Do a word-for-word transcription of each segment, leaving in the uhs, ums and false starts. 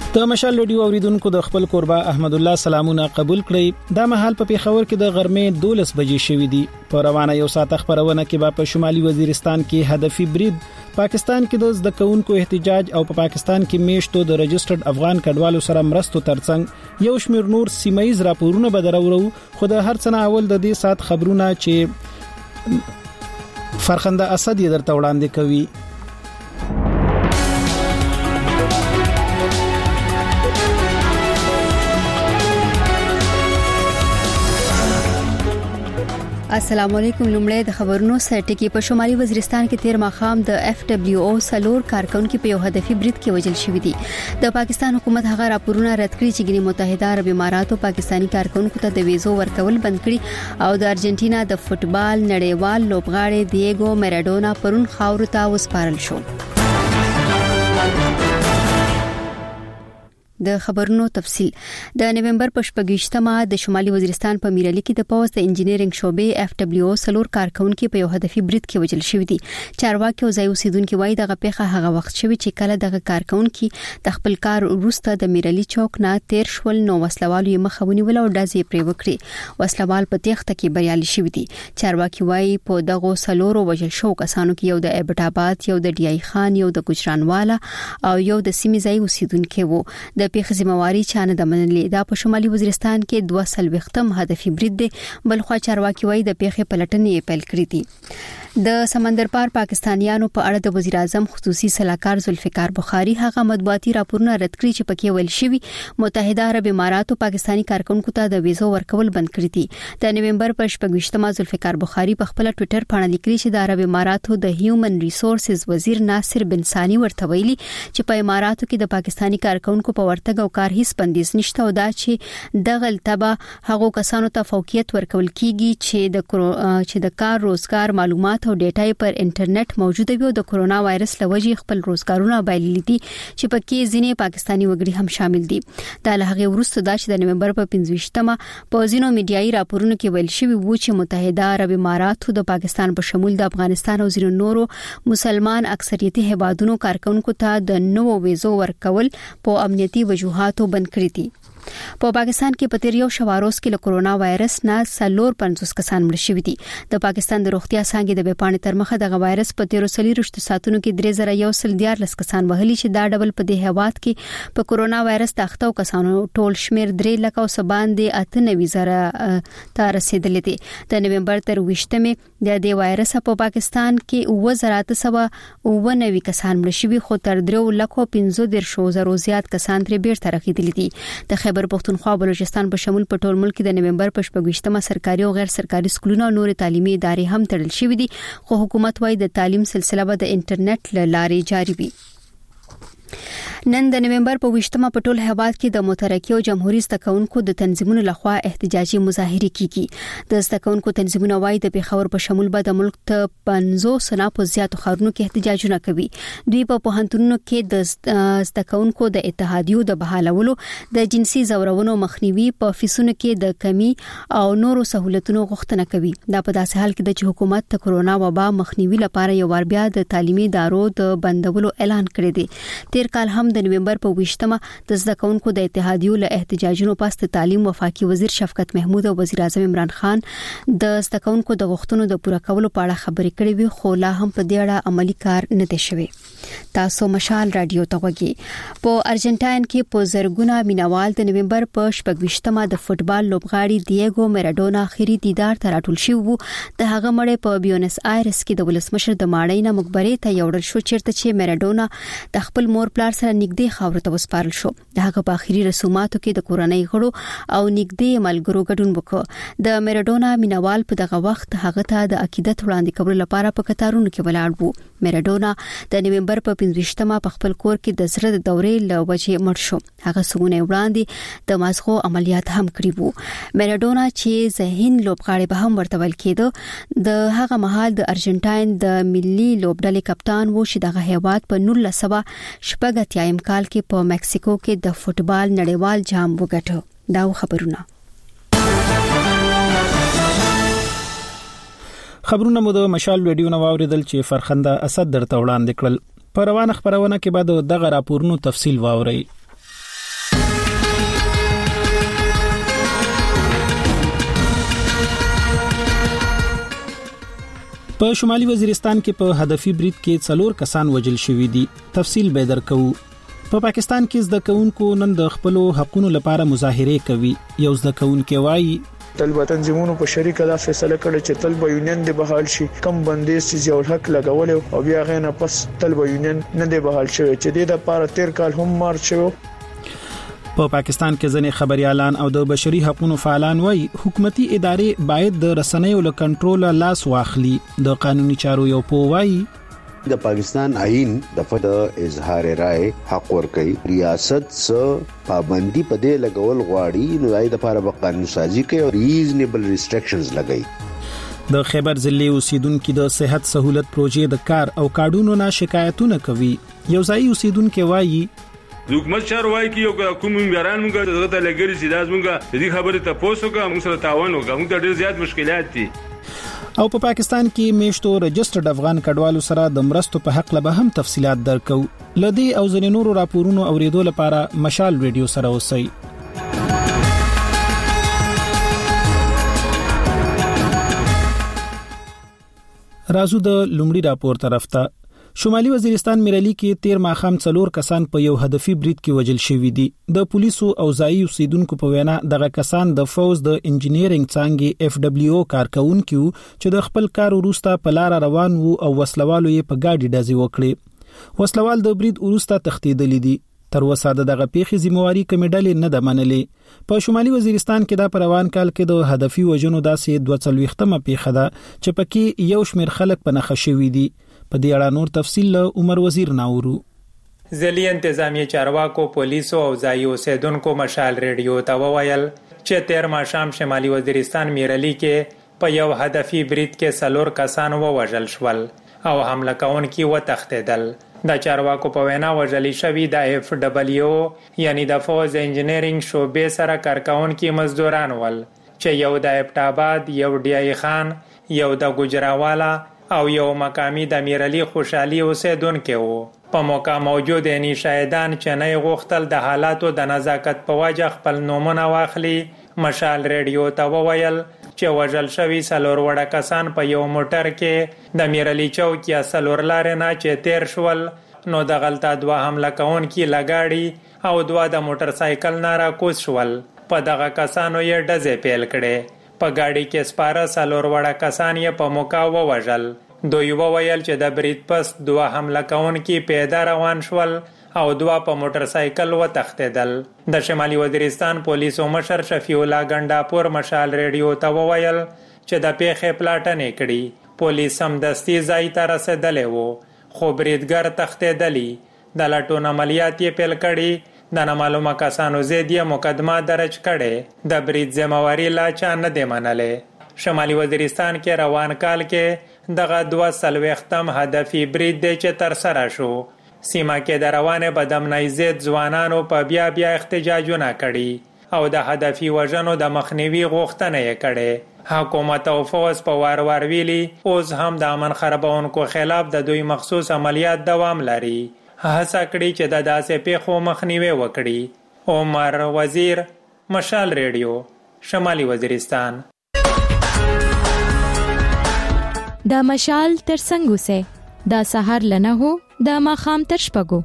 د مشال رادیو اوریدونکو د خپل قربا احمد الله سلامونه قبول کړئ. دا مهال په پیښور کې د غرمې دولس بجې شوې دي. په روانه یو ساعت خبرونه کې په شمالي وزیرستان کې هدفي برید، پاکستان کې د زده کوونکو احتجاج او په پاکستان کې میشتو د رجسټرډ افغان کډوالو سره مرستو ترڅنګ یو شمېر نور سیمایي راپورونه به درورو. خو د هر څه نه اول د دې سات خبرونه چې فرخنده اسد یې درته وړاندې کوي. السلام علیکم. لومړی د خبرونو سرټکی. په شمالي وزیرستان کې تیر ماخام د اف دبليو او سلور کارکونکو په یو هدفي برید کې وژل شوې دي. د پاکستان حکومت هغه راپورونه رد کړی چې ګنې متحده عرب اماراتو پاکستانی کارکونکو ته د ویزو ورکول بند کړي او د ارجنټینا د فوتبال نړیوال لوبغاړي دیګو میراډونا پرون خاور ته وسپارل شو. د خبرونو تفصيل. د نومبر په شپږشتمه د شمالي وزیرستان په میرالي کې د پوز د انجینرینګ شعبې اف دبليو او سلور کارکونکو په یو هدفي برید کې وژل شوې دي. چارواکي او ځای اوسیدونکو وایي دغه پیښه هغه وخت شوې چې کله دغه کارکونکو د خپل کار وروسته د میرالي چوک نه تیر شول نو وسلوالو یې مخاوني ول او دازې پرې وکړي. وسلوال په تخته کې بریالي شوې دي. چارواکي وایي په دغه سلور وژل شو کسانو کې یو د ایبټ آباد، یو د ډی ای خان، یو د ګجرانواله او یو د سیمې ځای اوسیدونکو وو. د پیښې ذمہواری چانه د منلې. دا په شمالي وزیرستان کې دوه سلوختم هدفي برید دی. بلخوا چارواکي وایي د پیښې پلټنې پیل کړې دي. د سمندر پار پاکستانیانو په اړه د وزیر اعظم خصوصي صلاحکار ذوالفقار بخاری هغه مطبوعاتي راپورونه رد کړی چې پکې ویل شوی متحده عرب اماراتو پاکستانی کارکونکو ته د ویزو ورکول بند کړی دي. د نومبر په شپږشتمه ذوالفقار بخاری په خپل ټوئیټر باندې لیکلی چې د عرب اماراتو د هیومن ریسورسز وزیر ناصر بن ثانی ورته ویلي چې په اماراتو کې د پاکستانی کارکونکو په ورتګ او کار هیڅ بندیز نشته او دا چې دغه التبه هغه کسانو ته فوقیت ورکول کیږي چې د چې د کار روزګار معلومات او ډیټا پر انټرنیټ موجوده وي او د کورونا وایرس لوجې خپل روزګارونه بایللي دي چې پکې ځینې پاکستانی وګړي هم شامل دي. دا له هغه وروسته دا چې د نومبر په پنځويشتمه په ځینو میډیایي راپورونو کې ویل شوی وو چې متحده عرب اماراتو د پاکستان په شمول د افغانستان او ځینو نورو مسلمان اکثریتي هیوادونو کارکونکو ته د نوو ویزو ورکول په امنیتي وجوهاتو بند کړی دي. په پاکستان کې په تیر یو شواروس کې له کورونا وایرس نه سلور پنځوس کسان مړ شوي دي. د پاکستان د روغتیا څانګې د بیپانې تر مخه د وایرس په تیر سلیرشت ساتونو کې درې زره یو سل دیارلس کسان وهلي چې دا ډبل په دې هواد کې په کورونا وایرس تاختو کسانو ټول شمیر درې لک او سبان دي اته نوي زره ته رسیدلې دي. د نومبر تر وشتمه د دې وایرس په پاکستان کې اوه زره ته سبا اوه نوي کسان مړ شوي خو تر درې لک او پنځه دیرشو زره زیات کسان تر بیرته رسیدلي دي. د خیبر پختونخوا بلوچستان په شمول په ټول ملک د نومبر په شپږشتمه سرکاري او غیر سرکاري سکولونو او نور تعلیمي ادارې هم تړل شوې دي خو حکومت وايي د تعلیم سلسله به د انټرنیټ له لارې جاري وي. نن د نومبر په وشتمه په ټول هیواد کې د مترقي او جمهوریت زدهکونکو د تنظیمونو لخوا احتجاجي مظاهره کیږي. د زدهکونکو تنظیمونه وايي د پیښور په شمول به د ملک ته پنځوس نه په زیاتو ښارونو کې احتجاجونه کوي. دوی په پوهنتونونو کې د زدهکونکو د اتحادیو د بحالولو، د جنسي زورونو مخنیوي، په فیسونو کې د کمی او نورو سہولتونو غوښتنه کوي. دا په داسې حال کې د حکومت د کورونا وبا مخنیوي لپاره یو ور بیا د تعلیمي ادارو د بندولو اعلان کړی دی. تیر کال هم د نومبر په وشتمه د زدهکونکو د اتحادیو له احتجاجونو پس د تعلیم وفاقي وزیر شفقت محمود او وزیر اعظم عمران خان د زدهکونکو د غوښتنو د پوره کولو په اړه خبرې کړې وي خو لا هم په دې اړه عملی کار نه دی شوی. تاسو مشال رادیو ته وګورئ. په ارجنټاین کې په زرګونه مینوال د نومبر په شپږشتمه د فوتبال لوبغاړي دیګو میراډونا اخیری دیدار ته راټول شو وو. د هغه مړی په بیونس آیرس کې د ولسمشر د ماړی نه مقبره ته یوړل شو چیرته چې میراډونا د خپل مور پلار سره نږدې خاور ته وسپارل شو. د هغه په اخیری رسوماتو کې د کورنۍ غړو او نږدې ملګرو ګډون وکړ. د میراډونا مینوال په دغه وخت هغه ته د عقیدت وړاندې کولو لپاره په کتارونو کې ولاړ وو. میراډونا د نومبر په پنځويشتمه په خپل کور کې د زړه د دورې له وجې مړ شو. هغه سونه وړاندې د مازغو عملیات هم کړی وو. میراډونا چې ذهین لوبغاړی به هم ورته ویل کېده د هغه مهال د ارجنټاین د ملي لوبډلې کپتان وو چې دغه هیواد په نولس سوه شپږ اتیایم کال کې په مکسیکو کې د فوتبال نړیوال جام وګټه. دا خبرونه خبرونه مو د مشال رادیو نو اوریدل چې فرخنده اسد درته وړاندې کړل. په روانه خبرونه کې بعد دغه راپورونو تفصیل واوري. په شمالي وزیرستان کې په هدفي برید کې څلور کسان وژل شوي دي. تفصیل به درکو. په پا پاکستان کې زده کوونکو نن د خپل حقوقو لپاره مظاهره کوي. یو زده کوونکی وایي طلبه تنظیمونو په شریکه دا فیصله کړې چې طلبه یونین د بحال شي، کم بندیز چې یو حق لګول او بیا غینه پس طلبه یونین نه دی بحال شوی چې د لپاره تیر کال هم مارچ شو. په پاکستان کې ځنې خبريالان او د بشري حقوقو فعالان وایي حکومتي ادارې باید د رسنیو له کنټرول لاس واخلي. د قانوني چارو یو پوه وایي د پاکستان آئین د فد اظهار رائے حق ورکړي، ریاست څخه پابندي پدې لګول غواړي نو دای د لپاره به قانون سازي کوي او ریزنیبل ریسټریکشنز لګي. د خیبر ضلع اوسیدونکو د صحت سہولت پروژې د کار او کارډونو نه شکایتونه کوي. یو ځای اوسیدونکو وایي حکومت چارواکي کې یو کوم میران موږ دغه ته لګري چې داس موږ د دې خبره ته پوسوګه موږ سره تاوان وکړو، موږ ته ډېر زیات مشکلات دي. او په پا پاکستان کې میشتو رجسترډ افغان کډوالو سره د مرستو په حق له هم تفصيلات درکو. لدی او ځینې نورو راپورونو اوریدو لپاره مشال ریډیو سره اوسئ. رازو د لومړي راپور طرف ته. شمالي وزیرستان میرلی کې تیر ماخام څلور کسان په یو هدفي برید کې وژل شوي دي. د پولیسو او ځایي اوسیدونکو په وینا دغه کسان د فوز د انجینیرینګ څانګې اف دبليو کارکونکو چې د خپل کار وروسته په لار روان وو او وسلوالو یې په گاډي ډزې وکړې. وسلوال د برید وروسته تښتیدلي دي. تر اوسه دغه پیښې ذمہواری کمیډلې نه ده منلې. په شمالي وزیرستان کې د پروان کال کې د هدفي وژنو داسې دوه څلويختمه پیښه ده چې پکې یو شمېر خلک په نښه شوي دي. په دې اړه نور تفصیل له عمر وزیر ناورو. ځلې انتظامی چارواکو پولیسو او ځایي اوسیدونکو مشال ریډیو ته وویل چې تیر ماښام شمالي وزیرستان میرلی کې په یو هدفي برید کې څلور کسان ووژل شول او حمله کوونکي وتښتېدل. د چارواکو په وینا وژل شوي د اف دبليو یعنی د فوز انجینیرینګ شوبې سره کارکونکي مزدوران ول چې یو د ابټاباد، یو ډیای خان، یو د ګجراوالا او یو مقامی د میرلی خوشحالي اوسیدونکو وو. په موقع موجود یعنی شاهدان چې نه غوښتل د حالاتو د نزاکت په وجه خپل نومونه واخلي. مشال ریډیو ته وویل چې وژل شوي څلور وړه کسان په یو موټر کې د میرلی چوک یا څلور لارې نه چې تیر شول نو د غلطه دوه حمله کوونکي لګاړي او دوه د موټر سایکل نه راکوز شول. په دغه کسانو یې ډزې پیل کړې. په گاډي کې سپاره څلور وړه کسان یې په موقع ووژل. دوی وویل چې د برید پس دوه حمله کوونکي پیاده روان شول او دوه په موټر سایکل وتښتېدل. د شمالي وزیرستان پولیسو مشر شفیع الله ګنډاپور مشال ریډیو ته وویل چې د پیښې پلاټنې کړي. پولیس سمدستي ځای ته رسېدلی وو خو بریدګر تښتېدلی. د لټون عملیات یې پیل کړي. د نامعلومه کسانو ضد یې مقدمه درج کړې. د برید ذمہواری لا چا نه دی منلې. شمالي وزیرستان کې روان کال کې دغه دوه څلوېښتم هدفي برید دی چې ترسره شو. سیمه کې د روانې بدامنۍ ضد ځوانانو په بیا بیا احتجاجونه کړي او د هدفي وژنو د مخنیوي غوښتنه یې کړې. حکومت او فوز په وار وار ویلي اوس هم د امن خرابونکو خلاف د دوی مخصوص عملیات دوام لري. هڅه کړي چې د داسې پیښو مخنیوي وکړي. عمر وزیر، مشال ریډیو، شمالي وزیرستان. د مشال ترڅنګ اوسه د سحر لنه هو د ماخام تر شپږو.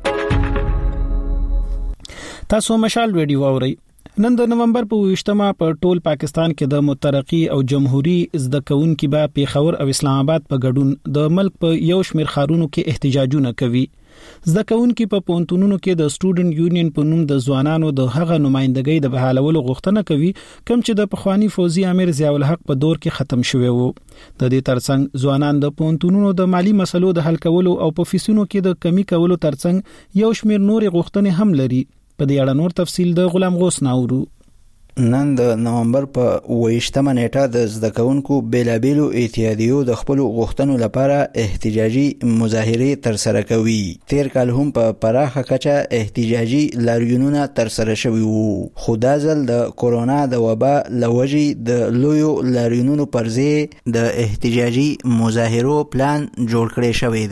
تاسو مشال ریډیو اورئ. نن د نومبر په ویشتمه په ټول پاکستان کې د مترقي او جمهوریت زده کوونکو به پیښور او اسلام آباد په ګډون د ملک په یو شمېر ښارونو کې احتجاجونه کوي. زده کوونکو په پونتونونو کې د سټوډنټ یونین په نوم د ځوانانو د هغه نمائندګۍ د بحالولو غوښتنه کوي کوم چې د پخوانی فوزي امیر ضیاء الحق په دور کې ختم شوی وو. د دې ترڅنګ ځوانان د پونتونونو د مالی مسلو د حل کولو او په فیسونو کې د کمی کولو ترڅنګ یو شمېر نورې غوښتنې هم لري. په دې اړه نور تفصیل د غلام غوث ناورو. نن د نومبر په ویشتمه نیټه د زده کوونکو بیلابیلو اتحادیو د خپل غوښتنو لپاره احتجاجي مظاهره ترسره کوي. تیر کال هم په پراخه کچه احتجاجي لاریونونه ترسره شوي وو خو دا ځل د کورونا د وبا لوجې د لویو لاریونونو پر ځای د احتجاجي مظاهرو پلان جوړ کړی شوی دی.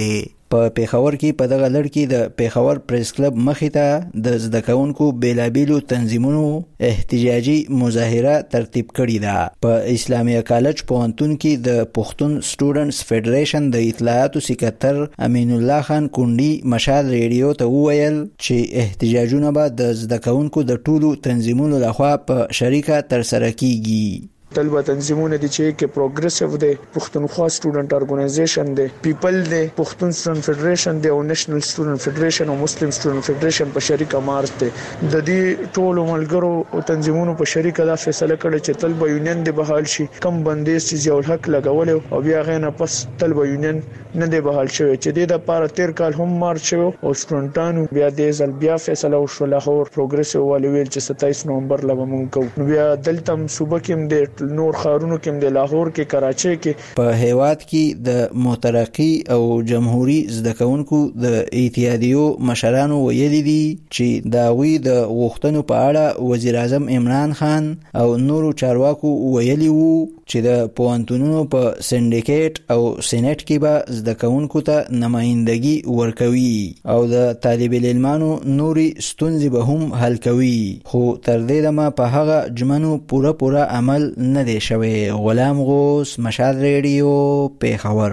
په پیښور کې په دغه لړ کې د پیښور پریس کلب مخې ته د زده کوونکو بیلابیلو تنظیمونو احتجاجي مظاهره ترتیب کړې ده. په اسلامیه کالج پوهنتون کې د پښتون سټوډنټس فدریشن د اطلاعاتو سکرټر امین الله خان کونډي مشال ریډیو ته وویل چې احتجاجونه به د زده کوونکو د ټولو تنظیمونو لخوا په شریکه ترسره کیږي. طلبه تنظیمونه دي چې کې پروګریسیو دي، پښتونخوا سټوډنټ ارګنایزیشن دي، پیپل دي، پښتون سټوډنټ فدریشن دي او نېشنل سټوډنټ فدریشن او مسلم سټوډنټ فدریشن په شریکه مارچ دي. د دې ټولو ملګرو او تنظیمونو په شریکه دا فیصله کړې چې طلبه یونین دي بحال شي، کم بندیز چې ضیاء الحق لګول او بیا غینه پس طلبه یونین نه دی بحال شوی چې د لپاره تیر کال هم مارچ شو او سټوډنټانو بیا د ځل بیا فیصله وشو لاهور پروګریسیو والي ویل چې ستایس نومبر لبه مونږ کوو. بیا دلته صوبه کې د نور خارونو کې د لاهور کې کراچۍ کې په هیواد کې د مترقی او جمهوریت زده کوونکو د اتحادیو مشرانو ویلي دي چې دا وی د غوښتنو په اړه وزیر اعظم عمران خان او نورو چارواکو ویلي وو چې د پوهنتونونو په سندیکیټ او سېنات کې به زده کوونکو ته نمائندګي ورکوي او د طالب العلمانو نوري ستونزې به هم حل کوي، خو تر دې دمه په هغه جمنو پوره پوره عمل نه دی شوی. غلام غوث، مشال ریډیو، پیښور.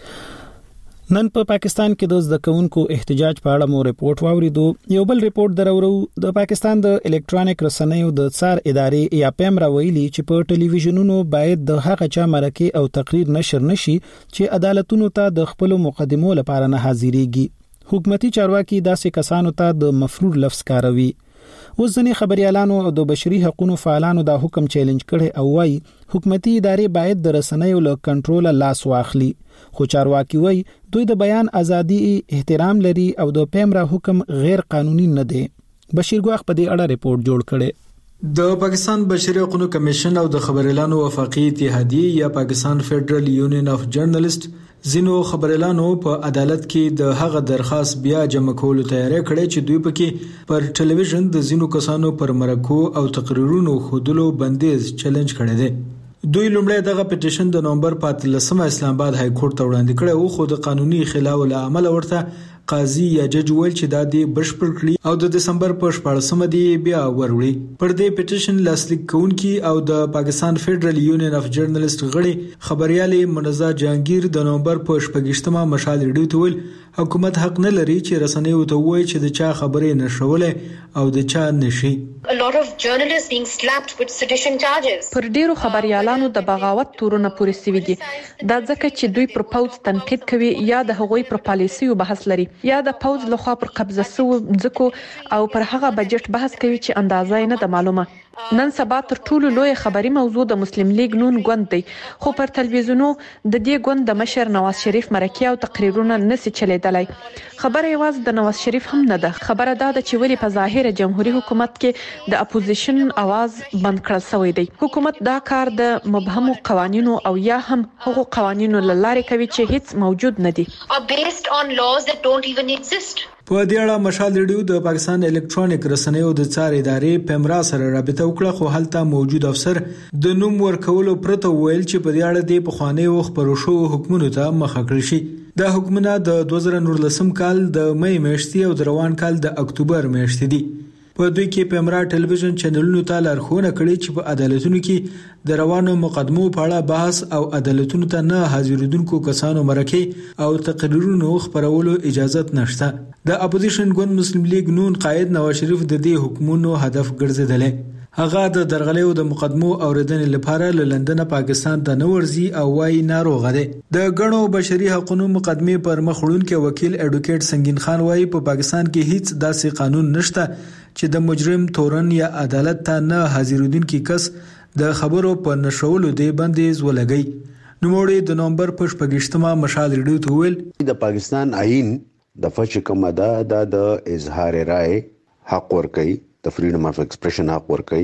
نن په پا پاکستان کې د زده کوونکو احتجاج په اړه مو ریپورت واوریدو. یو بل ریپورت درورو د پاکستان د الکترونیک رسنیو د څار ادارې یا پیمرا ویلي چې په ټلویزیونونو باید د هغه چا مرکه او تقریر نشر نشي چې عدالتونو ته د خپل مقدمو لپاره نه حاضرېږي. حکومتي چارواکي داسې کسانو ته د مفرور لفظ کاروي. وزنی خبريالانو او د بشري حقوقو فعالانو دا حکم چیلنج کړي او وايي حکومتي ادارې باید د رسنیو له کنټرول لاس واخلي، خو چارواکي وايي دوی د بیان ازادي احترام لري او د پیمرا حکم غیر قانوني نه دی. بشیر ګواخ په دې اړه ریپورت جوړ کړي. د پاکستان بشري حقوقو کمیشن او د خبريالانو وفاقي اتحادیه یا پاکستان فدرال یونین اف جرنالست زینو خبريالانو په عدالت کې د هغه درخواست بیا جمع کولو تیاری کړی چې دوی پکې پر ټلویزیون د زینو کسانو پر مرکو او تقریرونو خودلو بندیز چیلنج کړی دی. دوی لومړی دغه پټیشن د نومبر په اتلسمه اسلام آباد های کورټ ته وړاندې کړی او خو د قانوني خلاف العمل ورته قاضي یا جج ویل چې دا دی بشپړ کړی او د دسمبر په شپږمه دی بیا وروړي. پر دې پټیشن لاسلیک کوونکی او د پاکستان فدرال یونین اف جرنالست غړي خبريالي منزا جهانگیر د نومبر په شپږمه مشال ریډیو ته ویل حکومت حق نه لري چې رسنیو ته وایي چې د چا خبرې نشولې او د چا نشي. A lot of journalists being slapped with sedition charges. پر ډیرو خبريالانو د بغاوت تورونه پورې سوي دي. دا ځکه چې دوی پر پوز تنقید کوي یا د هغوی پر پالیسیو بحث لري یا د پوز لخوا پر قبضه سو ځکو او پر هغه بجټ بحث کوي چې اندازه نه د معلومه. نن سبا تر ټولو لوی خبري موضوع د مسلم لیگ نون ګوند دی، خو پر تلویزیونو د دې ګوند د مشر نواز شریف مرکه او تقریرونه نسی چلیدلای. خبره یوازې د نواز شریف هم نه ده، خبره دا ده چې ولی په ظاهر جمهوریت حکومت کې د اپوزیشن आवाज بند کړل شوی دی. حکومت دا کار د مبهمو قوانینو او یا هم هغو قوانینو لاره کوي چې هیڅ موجود نه دي. Are based on laws that don't even exist. په دې اړه مشال ریډیو د پاکستان الکترونیک رسنیو د څار ادارې پیمرا سره رابطه وکړه، خو هلته موجود افسر د نوم ورکولو پرته ویل چې په دې اړه د پخوانی وخت پر شو حکومت ته مخه کړی شي. دا حکومت د دوه زره نولسم کال د مې میاشتې او د روان کال د اکتوبر میاشتې دي. په دوی کې پیمرا ټلویزیون چینلونو ته لارښوونه کړې چې په عدالتونو کې د روانو مقدمو په اړه بحث او عدالتونو ته نه حاضرېدونکو کسانو مرکه او تقریرونو خبرولو اجازه نشته. د اپوزیشن ګوند مسلم لیگ نون قائد نواز شریف د دې حکومتونو هدف ګرځیدل. هغه د درغلیو د مقدمو اوریدنې لپاره له لندن پاکستان ته نورځي او وايي ناروغه ده. د غنو بشري حقوقو مقدمه پر مخ وړونکو وکیل اډوکیټ سنگین خان وايي په پاکستان کې هیڅ داسې قانون نشته چې د مجرم تورن یا عدالت ته نه حاضرېدونکي کس د خبرو په نشولو دی بندیز ولګي. نوموړي د نومبر په شپږمه مشال ریډیو ته ویل د پاکستان آئین د فچ کومه ده د اظهار رائے حق ورکړي، د فریډم اف ایکسپریشن حق ورکړي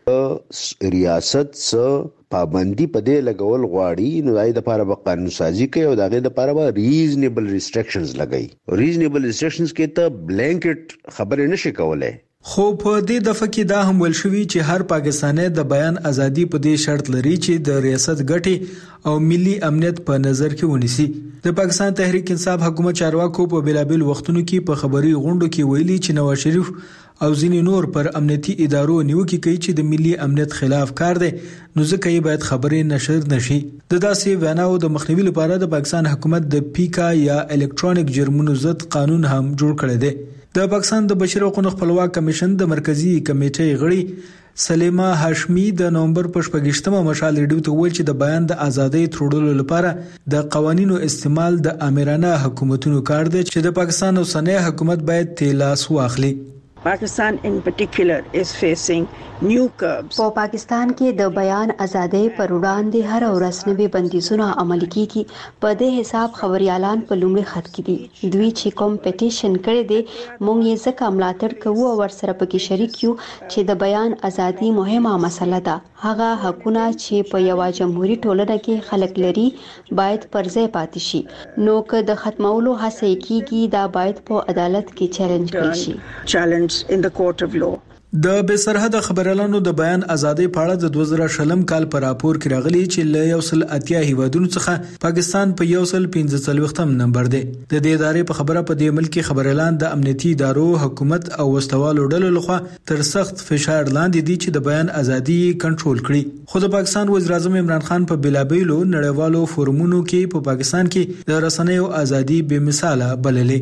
ریاست څخه پابندي پدې لګول غواړي نو دای د لپاره به قانون سازي کوي او دغه د لپاره به ریزنیبل ریستریکشنز لګي. ریزنیبل ریستریکشنز کې ته بلانکټ خبره نشي کولای. خو په دې دفعه کې دا هم ویل شوی چې هر پاکستانی د بیان ازادي په دې شرط لري چې د ریاست ګټې او ملي امنیت په نظر کې ونیسي. د پاکستان تحریک انصاف حکومت چارواکو په بلابل وختونو کې په خبري غونډو کې ویلي چې نواز شریف او ځینې نور پر امنیتي ادارو نیوکه کوي چې د ملي امنیت خلاف کار دی نو ځکه یې باید خبرې نشر نشي. د داسې ویناو د مخنیوي لپاره د پاکستان حکومت د پیکا یا الکترونیک جرمونو ضد قانون هم جوړ کړی دی. د پاکستان د بشري حقوقو خپلواک کمیشن د مرکزی کمیټې غړي سلیما هاشمی د نومبر په شپږشتمه مشال ریډیو ته ویل چې د بیان د ازادۍ تړلو لپاره د قوانینو استعمال د امرانه حکومتونو کار دی چې د پاکستان اوسنی حکومت باید تلاس واخلي. Pakistan in particular is facing new curbs. په پاکستان کې د بیان ازادۍ پر وړاندې هر ورځ نوي بندیزونه عملي کیږي. په دې حساب خبريالان په لومړي خط کې دي. دوی چې کوم پټیشن کړی دی مونږ یې ځکه ملاتړ کوو او ورسره پکې شریک یو چې د بیان ازادي مهمه مسله ده. هغه حقونه چې په یو جمهوریت ټولنه کې خلک لري باید پر ځای پاتې شي. نو که د ختمولو هڅه کیږي دا باید په عدالت کې چیلنج کړي شي. Challenge in the court of law. د بې سرحده خبريالانو د بیان ازادۍ په اړه د دوه زره شلم کال پر راپور کې راغلي چې له یو سل اتیا هیوادونو څخه پاکستان په یو سل پنځه څلوېښتم نمبر دی. د دې ادارې په خبره په دې ملک خبريالان د امنیتي ادارو حکومت او وسوالو ډلو لخوا تر سخت فشار لاندې دي چې د بیان ازادي کنټرول کړي. خو د پاکستان وزیر اعظم عمران خان په بلابېلو نړیوالو فورمونو کې په پاکستان کې د رسنیو ازادي بې مثاله بللې.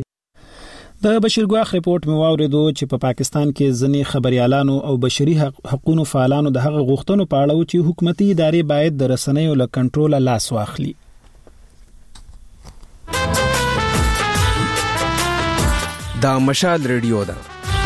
د بشیر ګواخ ریپورت مو واوریدو چې په پاکستان کې ځینې خبريالانو او بشري حقوقو فعالانو د هغه غوښتنو په اړه چې حکومتي ادارې باید د رسنیو له کنټرول لاس واخلي. دا مشال ریډیو ده.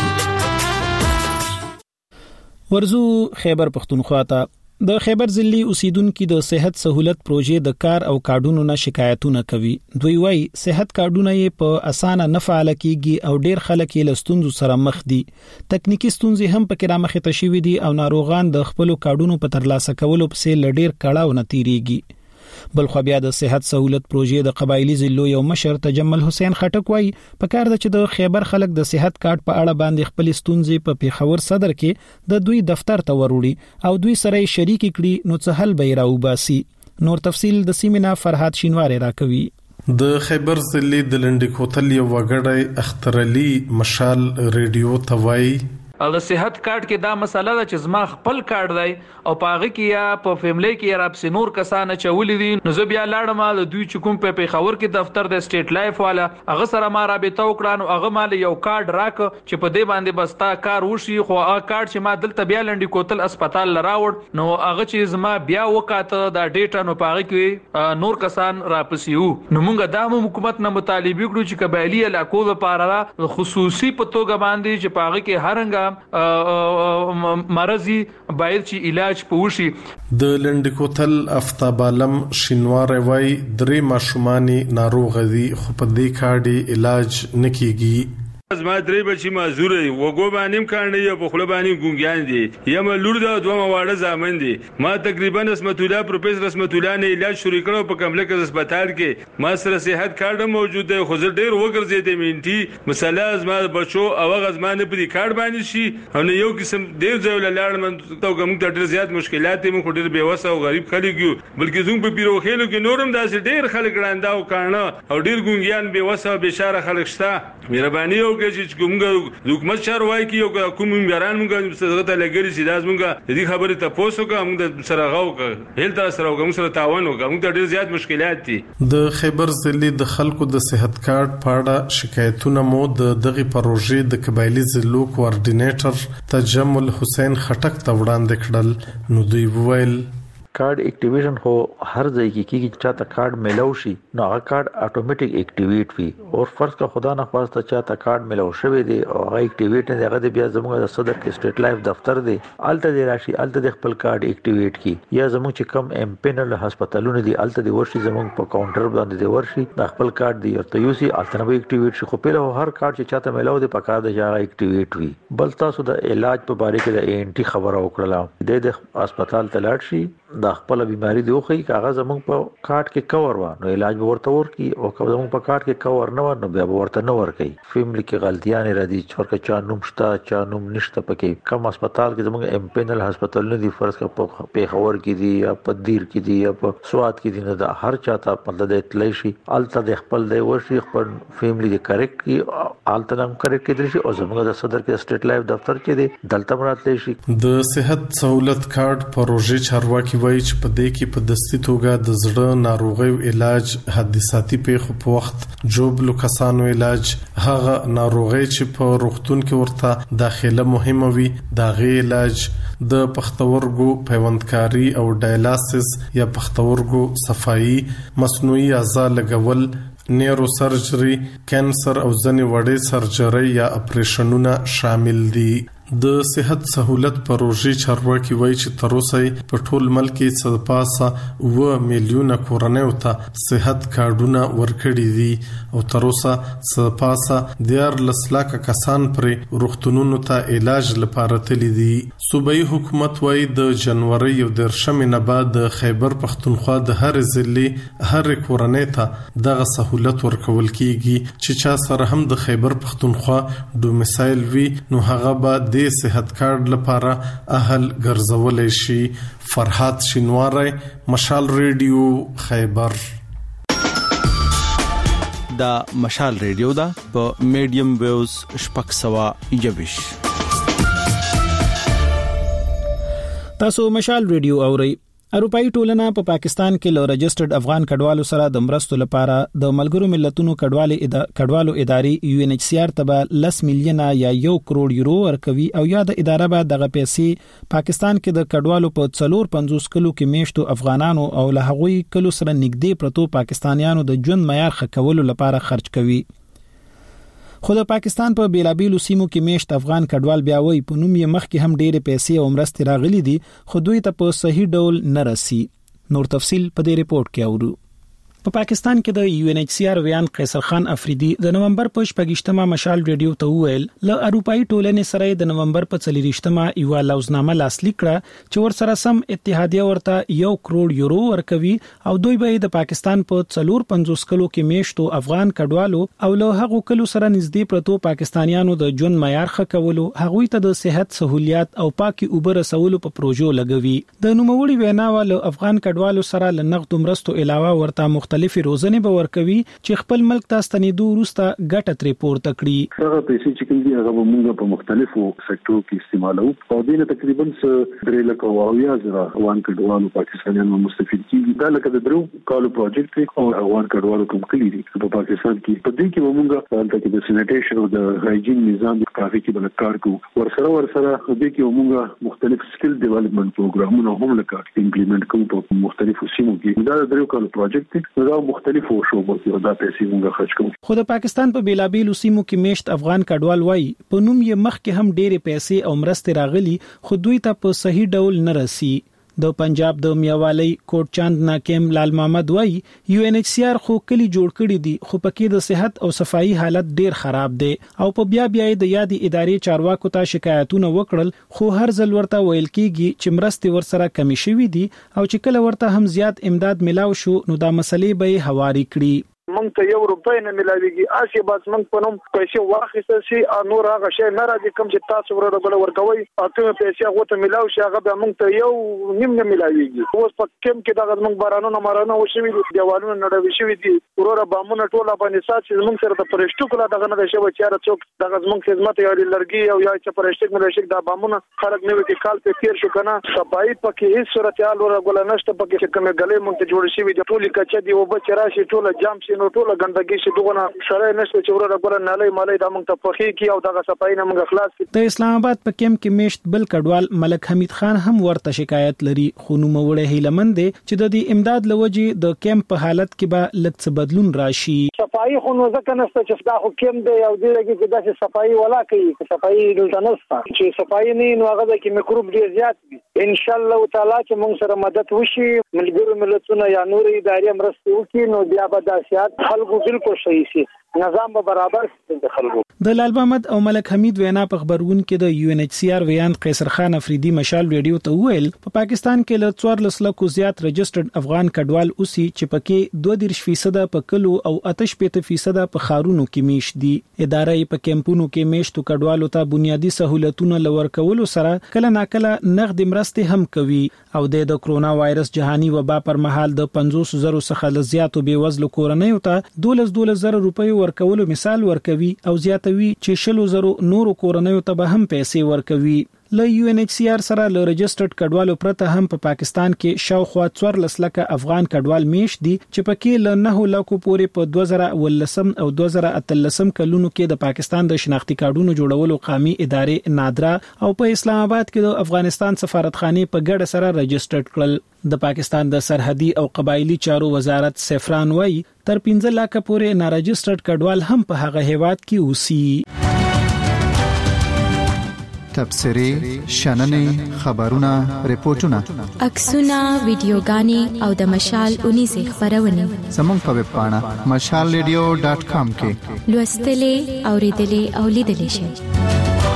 ورزو خیبر پختونخوا ته د خیبر ضلعي اوسیدونکو د صحت سہولت پروژې د کار او کارډونو نه شکایتونه کوي. دوی وايي صحت کارډونه یې په اسانه نه فعال کیږي او ډیر خلک یې له ستونزو سره مخ دي. تکنیکی ستونزې هم پکې رامخې ته شوې دي او ناروغان د خپل کارډونو په ترلاسه کولو پسې لډیر کړهو نه تیریږي. بل خو بیا د صحت سہولت پروژې د قبایلی ضلعو یو مشر تجمل حسین خټک وايي په کار د چې د خیبر خلک د صحت کارت په اړه باندې خپل ستونزې په پیښور صدر کې د دوی دفتر ته وروړي او دوی سره شریک کړي نو څه حل به راوباسي. نور تفصیل د سیمینا فرحات شینواری راکوي. د خیبر ضلع د لنډی کوتل یو وګړی اختر علي مشال ریډیو توای او د صحت کارت کې دا مسله ده چې زما خپل کارت دی او پاغه کې یا په فیملی کې یا رابس نور کسانه چولې دي نو زه بیا لاړم د دوی چې کوم په پیښور کې دفتر د سټیټ لایف والا هغه سره ما رابطه وکړه نو هغه مال یو کارت راک چې په دې باندې بستا کار وشي خو هغه کارت چې ما دلته بیا لنډی کوتل هسپتال لراوړ نو هغه چې زما بیا وکاته دا ډیټا نو پاغه کې نور کسان راپسیو نو مونږ د حکومت نه مطالبه کړو چې قبایلی علاقو لپاره خصوصي په توګه باندې چې پاغه کې هرنګ مرضی باید چې علاج پوشي. د لنډی کوتل افتاب عالم شینوار وای درې ماشومانی ناروغ دي خو په دې کاډي علاج نکېږي. زما درې بچی معذور دي وګو باندې کاڼي یا په خله باندې ګونګیان دي یم لور دا دوه واړه زامن دي ما تقریبا اسمت الله پروفیسور اسمت الله نه علاج شروع کړو په کمپلیکس هسپتال کې ما سره صحت کارت موجود دی خو زه ډیر وګرځیدم منټي مسله زما بچو او غزمانه په دې کارت باندې شي او نه یو قسم ډیر ځول لاړ من ته کوم ډیر زیات مشکلات مو خو ډیر بیوسه او غریب خلک یو بلکې زوم په پیرو خېلو کې نورم داسې ډیر خلک راندا او کانه او ډیر ګونګیان بیوسه او بشاره خلک شته. مهرباني وکړئ چې کومګه حکومت چارواکي کې یو کوم میران موږ څنګه ته لګري چې داس موږ دې خبره ته پوسو کوم موږ سره غو هیل تر سره کوم سره تعاون وکړو موږ ډیر زیات مشکلات دي. د خیبر ضلع د خلکو د صحت کارت پاړه شکایتونه مو د دغه پروژې د قبایلی ضلعو کوارډینیټر تجمل حسین خټک ته وړاندې کړل نو دوی وویل کارت اکټیویشن هو هر ځای کې کیږي چې تا کارت ملو شي نو هغه کارت اتوماتیک اکټیویټ وي او فرض کا خدا نه خواسته چې تا کارت ملو شوی دی او هغه اکټیویټ نه هغه بیا زموږ د صدر کې سټیټ لایف دفتر دی الته دی راشي الته د خپل کارت اکټیویټ کی یا زموږ چې کم ایم پینل هسپتالونه دي الته دی ورشي زموږ په کاونټر باندې دی ورشي د خپل کارت دی ورته یو سي الته به اکټیویټ شي خو په هر کارت چې چاته ملو دی په کار د جګه اکټیویټ وي بل تاسو د علاج په باره کې د ان ټي خبره وکړه د هسپتال ته لاړ شي د خپل بیماری دی خو کاغذ زموږ په کارت کې کور و نو علاج به ورته ورکی او که زموږ په کارت کې کور نه و نو بیا ورته نه ورکی فیملی کې غلطیاں را دي چې چا نوم شته چا نوم نشته پکې کم هسپتال کې زموږ ایم پینل هسپتالونه دي فرض کا په پیښور کې دي یا په دیر کې دي یا په سواد کې دي نه د هر چاته مطلب د اطلاع شي الته د خپل دی ورشي خپل فیملی د کریکټ کی الته نام کریکټ کې دي او زموږ د صدر کې سټیټ لایف دفتر کې دي دلته مراتلی شي د صحت سہولت کارت پروژې چارواکي وایي چې په دې کې په دستي توګه د زړه ناروغیو علاج حادثاتي پیښو په وخت جوړ کسانو علاج هغه ناروغي چې په روغتون کې ورته داخله مهمه وي دا غي علاج د پښتورګو پیوندکاری او ډایلاسیس یا پښتورګو صفائی مصنوعي اعضاء لګول نیورو سرجری کینسر او ځنې وړې سرجری یا اپریشنونه شامل دي د صحت سہولت پروژې چارواکي وایي چې تر اوسه په ټول ملک کې څه پاسه و میلیونه کورنۍ ته صحت کارډونه ورکړي دي او تر اوسه څه پاسه دیار لسلاک کسان پر روغتونونو ته علاج لپاره تللي دي صوبایي حکومت وایي د جنوري یو درشمې نه بعد د خیبر پښتونخوا د هر ضلع هر کورنۍ ته دغه سہولت ورکول کیږي چې چا سره هم د خیبر پښتونخوا ډومیسایل وي نو هغه بعد د صحت کارت لپاره اهل ګرځولای شي فرحات شینواری مشال ریډیو خیبر دا مشال ریډیو دا په میډیم ویوز شپږ سوه یوش تاسو مشال ریډیو اورئ اروپאי ټولنه په پا پاکستان کې لو رجسټرډ افغان کډوالو سره د مرستو لپاره د ملګرو ملتونو کډوالو ادا کډوالو ادارې یو ان ایچ سی آر ته لس میلیونه یا یو کروڑ یورو ورکوي او یا د اداره به دغه پیسې پاکستان کې د کډوالو په څلور پنځوس کلو کې میشتو افغانانو او له هغوی کلو سره نږدې پرتو پاکستانیانو د ژوند معیار ښه کولو لپاره خرج کوي خو د پاکستان په بیلابیلو سیمو کې میشت افغان کډوال بیا وایي په نوم یې مخکې هم ډېرې پیسې او مرستې راغلي دي خو دوی ته په صحیح ډول نه رسي نور تفصیل په دې ریپورت کې اورو په پاکستان کې د یو ان ایچ سی آر ویان قیصر خان افریدي د نومبر په شپږشتمه مشال ریډیو ته وویل له اروپאי ټولنې سره د نومبر په څلورشتمه یو لوزنامه لاسلیک کړه چې ور سره سم اتحادیه ورته یو کروڑ یورو ورکوي او دوی به د پاکستان په څلور پنځوس کلو کې میشتو افغان کډوالو او له هغو کلو سره نږدې پرتو پاکستانیانو د ژوند معیار ښه کولو هغوی ته د صحت سہولیات او پاکي اوبه رسولو په پروژو لګوي د نوموړي ویناوال افغان کډوالو سره له نقد مرستو علاوه ورته مختلفي روزنه به ورکوي چې خپل ملک ته ستنېدو وروسته ګټه ترې پورته کړي هغه پیسې چې کوم دي هغه موږ په مختلفو سکتورو کې استعمالو او دینه تقریبا درې لک او یا زره افغان کډوالو پاکستانیانو مستفید کیږي دا لکه د درو کالو پروجیکټ او افغان کډوالو کوم کلی دي په پاکستان کې په دې کې موږ حالت کې د سینیټیشن او د هایجین نظام کافي کې بل کار کوو ورسره ورسره دې کې موږ مختلف سکل ډیولپمنٹ پروګرامونه هم لکه امپلیمنٹ کوو په مختلفو سیمو کې دا د درو کالو پروجیکټ دا مختلفو شوبو کې دا پیسې موږ خرج کوو خو د پاکستان په بیلابیلو سیمو کې میشت افغان کډوال وایي په نوم یې مخکې هم ډېرې پیسې او مرستې راغلي خو دوی ته په صحیح ډول نه رسي د پنجاب د میاوالی کوټ چاند ناکیم لال محمد وایي یو ان ایچ سی آر خو کلی جوړ کړی دي خو پکې د صحت او صفائی حالت ډیر خراب دي او په بیا بیا د یادي ادارې چارواکو ته شکایتونه وکړل خو هر ځل ورته ویل کیږي چې مرستې ورسره کمی شوي دي او چې کله ورته هم زیات امداد ملاو شو نو دا مسلې به هواري کړي مونږ ته یو روپۍ نه ملاويږي اسی بس مونږ په نوم پیسې واخیستل شي او نور هغه شی نه راځي کوم چې تاسو ورته بل ورکوي او ته پیسې هغه ته ملاو شي هغه به مونږ ته یو نیم نه ملاويږي اوس په کوم کې دغه مونږ بارانونه مارانه وشوي دي دیوالونه نړوي شوي دي ورور بامونه ټوله باندې ساتي مونږ سره د پرشتو کله دغه نه شوی چې څوک دغه مونږ خدمت یاري لرګي او یا چې پرشتک مله شي د بامونه خلک نه وي چې کال په تیر شو کنه صفای پکې هیڅ صورت حال ورغول نشته پکې کومه غلې مونږ ته جوړ شي دي ټولي کچې دی او بچ راشي ټوله جام شي نو ټول ګندګي چې دغه سره نشته چې ورته بل نه لای مالای د موږ ته پخې کی او دغه صفای نه موږ خلاص کی. د اسلام آباد په کیمپ کې میشت بل کډوال ملک حمید خان هم ورته شکایت لري خو نو موړې هیلمن دي چې د دې امداد لوجي د کیمپ په حالت کې به لکه بدلون راشي. صفای خو نو ځکه نشته چې دا خو کیمپ دی او دې لګي چې د صفای ولا کوي صفای دلته نشته چې صفای نه نو هغه کې میکروب ډیر زیات دي. ان شاء الله تعالی چې موږ سره مدد وشي ملګرو ملتونو یا نور ادارې مرسته وکړي نو بیا به د سیاست خلکو بالکل صحیح شي نظام به برابر د خلکو. د لال محمد او ملک حمید وینا په خبرون کې د یو ان ایچ سی آر ویان قیصر خان افریدي مشال ریډیو ته ویل په پاکستان کې له څوارلس لکو زیات رجسټرډ افغان کډوال اوسي چې پکې دوه دېرش فیصد په کلو او اتش پېته فیصد په خارونو کې میش دي. ادارې په کیمپونو کې میشتو کډوالو ته بنیادی سہولتونه لور کولو سره کله ناکله نغد مرستې هم کوي او د کرونا وایرس جهاني وبا پر مهال د پنځوس زره څخه زیاتو بیوزلو کورنیو ته دولس دولس زره روپۍ ورکولو مثال ورکوي او زیاتوي چې شلو زرو نورو کورنیو ته به هم پیسې ورکوي. له یو ان ایچ سی آر سره له رجسټرډ کډوالو پرته هم په پاکستان کې شاوخوا څوارلس لکه افغان کډوال میش دي چې پکې له نه لکو پورې په دوه زره ولسم او دوه زره اتلسم کلونو کې د پاکستان د شناختی کارډونو جوړولو قومي ادارې نادرا او په اسلام آباد کې د افغانستان سفارتخانه په ګډه سره رجسټرډ کړل. د پاکستان د سرحدي او قبایلی چارو وزارت سفران وای تر پنځه لکه پورې نارجسټرډ کډوال هم په هغه هیواد کې اوسي. تبصرې شننې خبرونه ریپورتونه عکسونه ویډیوګانې او د مشال اونیزه خبرونه زموږ په ویب پاڼه مشال ریډیو ډاټ کام کې لوستلې اوریدلې او لیدلې شئ.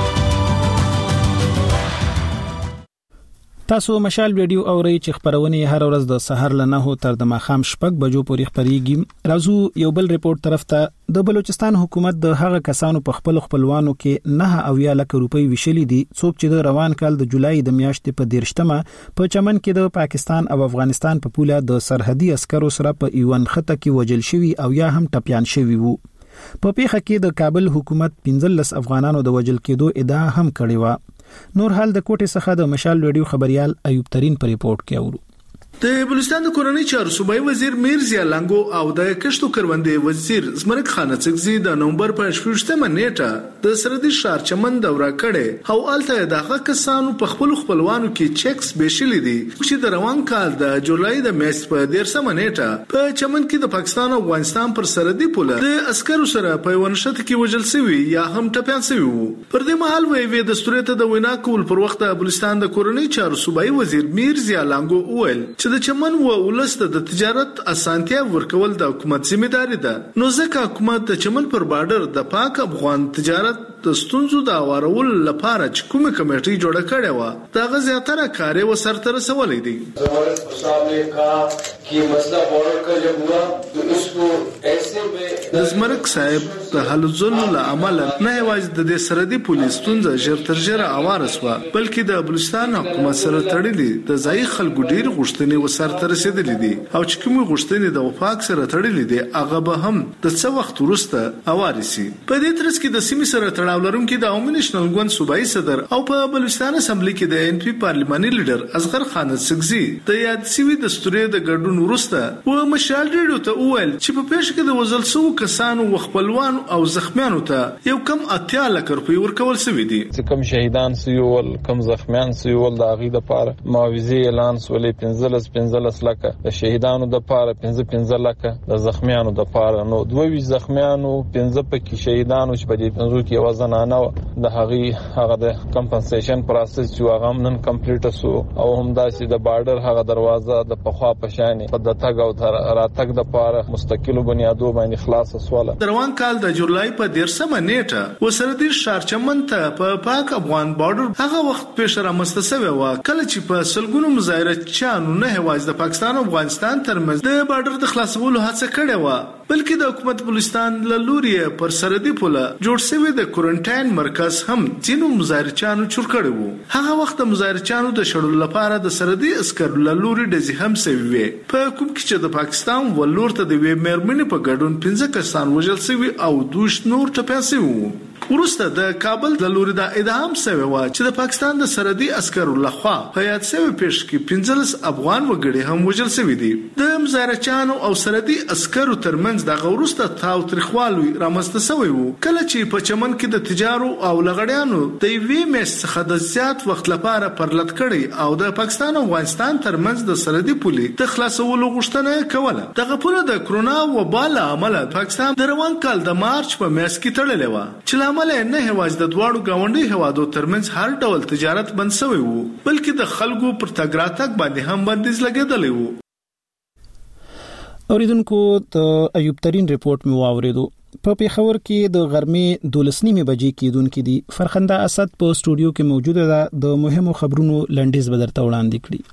تاسو مشال ریډیو اورئ چې خبرونه هر ورځ د سحر له نه تر د ماخام شپږ بجو پورې خبريږي. راځو یو بل ریپورت طرف ته. د بلوچستان حکومت د هغه کسانو په خپل خپلوانو کې نه اویا لک روپۍ وشلې دي څوک چې د روان کال د جولای د میاشتې په دیرشتمه په چمن کې د پاکستان او افغانستان په پوله د سرحدي عسکرو سره په ایوان خطه کې وجل شوی او یا هم ټپيان شوی وو. په پیښه کې د کابل حکومت پنځلس افغانانو د وجل کېدو ادعا هم کړې و. نور حال د کوټې څخه د مشال ریډیو خبريال ایوب ترين په ریپورت کې اورو. د بلوچستان د کورنۍ چارو صوبایي وزیر میرزیا لنګو او د کشتو کروندې وزیر زمرک خان څګزي د نومبر په شپږمه نیټه د سرحدي ښار چمن دورا کړي او الته دغه کسانو په خپل خپلوانو کې چیکس بشلې دي چې د روان کال د جولای د میاشتې په دیرشمه نیټه په چمن کې د پاکستان او افغانستان پر سرحدي پوله د عسکرو سره په ونشت کې وجل شوی یا هم ټپيان شوی وو. پر دې مهال وی د ستورته د وینا کول پر وخت د بلوچستان د کورنۍ چارو صوبایي وزیر میرزیا لنګو وویل چې د چمن و ولسته د تجارت اسانتیا ورکول د حکومت ذمہ داری ده. نو ځکه حکومت د چمن پر بارډر د پاک افغان تجارت د ستونزو د اورول لپاره چې کومه کمیټي جوړه کړې و دا غزياتره کار و سر تر رسولې دي. زمانت صاحب نے کہا کہ مسئلہ بارڈر کا جب ہوا تو اس کو ایسے میں د زمرک صاحب د حل ظلم له عمل نه واجد د سرحدي پولیس تونځ ژر تر ژره اوارس و بلکې د بلوچستان حکومت سره تړلې د ځای خلکو ډیر غوښتنې و سر تر رسیدلې دي او چې کومه غوښتنې د وفاق سره تړلې دي هغه به هم د څو وخت وروسته اوارسي. په دې ترڅ کې د سیمې سره تړاو لرونکي د عوامي نېشنل ګوند صوبایي صدر او په بلوچستان اسمبلی کې د ان پی پارلماني لیډر اصغر خان څګزي د یاد سوي د ستوري د ګډون وروسته و مشال ریډیو ته وویل چې په پیښه کې د وزل سو کسانو وخپلوان او زخمیانو ته یو کم اتیا لک روپۍ ورکول شوې دي. چې کم شهیدان سویول کم زخمیان سویول د هغه لپاره معاوضه اعلان سولې پنځلس پنځلس لکه د شهیدانو د لپاره پنځه پنځه لکه د زخمیانو د لپاره نو دوه زخمیانو پنځه پکې شهیدانو چې په دې پنځو کې وزنانه د هغه هغه د کمپنسیشن پروسس چې هغه نن کمپلیټ سو او هم داسې د بارډر هغه دروازه د پخوا پشانې په د تګ او راتګ د لپاره مستقیل بنیادو باندې خلاص سواله. روان کال د جولای په دیرشمه نیټه وسردي ښار چمن ته په پاک افغان بارډر هغه وخت پېښه رامنځته شوې و کله چې په سلګونو مظاهره چانو نه هواز د پاکستان او افغانستان ترمنځ د بارډر د خلاصولو هڅه کړې و بلکې د حکومت بلوچستان له لوري پر سرحدي پوله جوړ شوی د کورنټاین مرکز هم ځینو مظاهرچانو چور کړی وو. هغه وخت د مظاهرچانو د شړلو لپاره د سرحدي عسکرو له لوري ډزې هم شوی وي په کوم کې چې د پاکستان ولور ته د وی مېرمنې په ګډون پنځه کسان وژل شوی او دوه نور ټپيان شوی وو. ورسته د کابل د لوري د ادهام سوي و چې د پاکستان د سرحدي عسکرو لخوا په یاد سوي پیش کې پنځلس افغان وګړي هم وژل شوي دي. د مزارچانو او سرحدي عسکرو ترمنځ د غورسته تاو تاریخوالوي رامنځته شوی وو کله چې په چمن کې د تجارو او لغړیانو د وی میس څخه د زیات وخت لپاره پرلط کړي او د پاکستان او افغانستان ترمنځ د سرحدي پولې د خلاصولو غوښتنه کوله. دغه پوله د کرونا وبا له امله پاکستان د روان کال د مارچ په میاشت کې تړلې و چې له امله نه هواز د دواړو گاونډي هوادو ترمنځ هر ډول تجارت بند شوی وو بلکې د خلکو پر تګ راتګ باندې هم بندیز لګیدلی وو. اوریدونکو ته ایوب ترين ریپورت مو واوریدو. په پیښور کې د غرمې دولس نیمه بجې کېدونکې دي. فرخنده اسد په سټوډیو کې موجوده ده. د مهمو خبرونو لنډیز بدرته وړاندې کړي.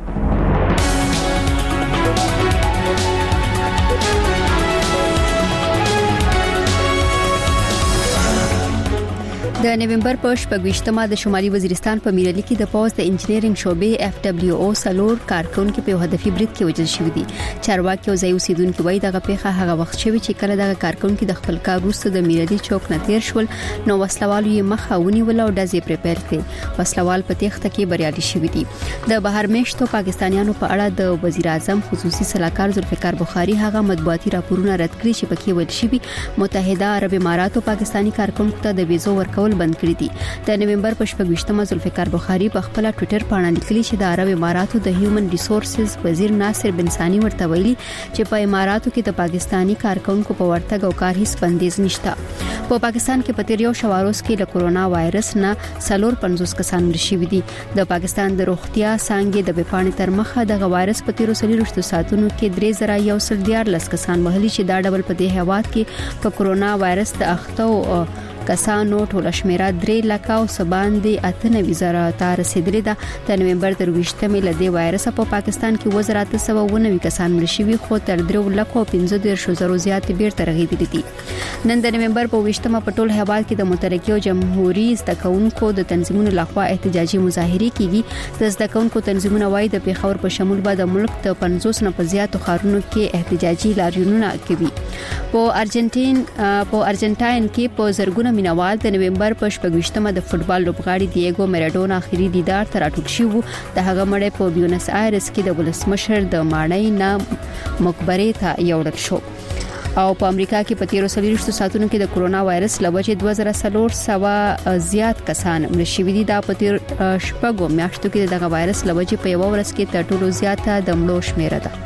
د نومبر په شپږمه د شمالي وزیرستان په میرالي کې د پوز د انجینرینګ شعبې اف دبليو او سلور کارکونکو په هدفي برید کې وژل شوی دي. چارواکي او ځای اوسیدونکو وایي دغه پیښه هغه وخت شوی چې کله دغه کارکونکو د خپل کار وروسته د میرالي چوک نه تیر شول نو وسلوالو یې مخه ونیول او ډزې پرې پیل کړې. وسلوال په تېښته کې بریالي شوی دي. د بهر میشتو پاکستانیانو په اړه د وزیر اعظم خصوصي سلاکار ذوالفقار بخاری هغه مطبوعاتي راپورونه رد کړي چې پکې ویل شوی متحده عرب امارات او پاکستانی کارکونکو ته د ویزو ورکول بند کړی دي. د نومبر په شپږمه ذوالفقار بخاری په خپل ټوئیټر باندې لیکلي چې د عرب اماراتو د هیومن ریسورسز وزیر ناصر بن ثانی ورته ویلي چې په اماراتو کې د پاکستانی کارکونکو په ورتګ او کار هیڅ بندیز نشته. په پاکستان کې په تیریو شواروس کې د کورونا وایرس نه څلور پنځوس کسان مړ شوي دي. د پاکستان د روغتیا څانګې د بپانې تر مخه د وایرس په تیرو سلیرشتو ساتونو کې درې زره یو سل دیارلس کسان مهلي چې دا ډول په دې هواد کې په کورونا وایرس د اخته کسانو ټول شمیره درې لک او سباندې اتنوي زره ته رسیدلې ده. د نومبر تر ویشتمې له دې وایرس په پاکستان کې وزارت سبا ونوي کسان مړ شوي خو تر درې لک او پنځه دېرش زره زیات بیرته رغېدلي دي. نن د نومبر په ویشتمه په ټول هیواد کې د مترقي جمهوریت زده کوونکو د تنظیمونو لخوا احتجاجي مظاهرې کیږي. د زده کوونکو تنظیمونه وایي د پیښور په شمول به د ملک د پنځوس نه په زیاتو ښارونو کې احتجاجي لاریونونه کوي. په ارجنټین په ارجنټاین کې په زرګونه مینوال د نومبر په شپږمه د فوتبال لوبغاړي دیګو میراډونا اخیری دیدار تر راټول شو. د هغه مړی په بیونس آیرس کې د ولسمشر د ماڼۍ نه مقبره ته یوړل شو. او په امریکا کې په تیرو سلیرشتو ساتونو کې د کورونا وایرس لوجې دوه زره څلور سوه زیات کسان مړ شوي دي. دا په تیر شپږو میاشتو کې دغه وایرس لوجې په یو ورځ کې تر ټولو زیاته د مړو شمیره ده.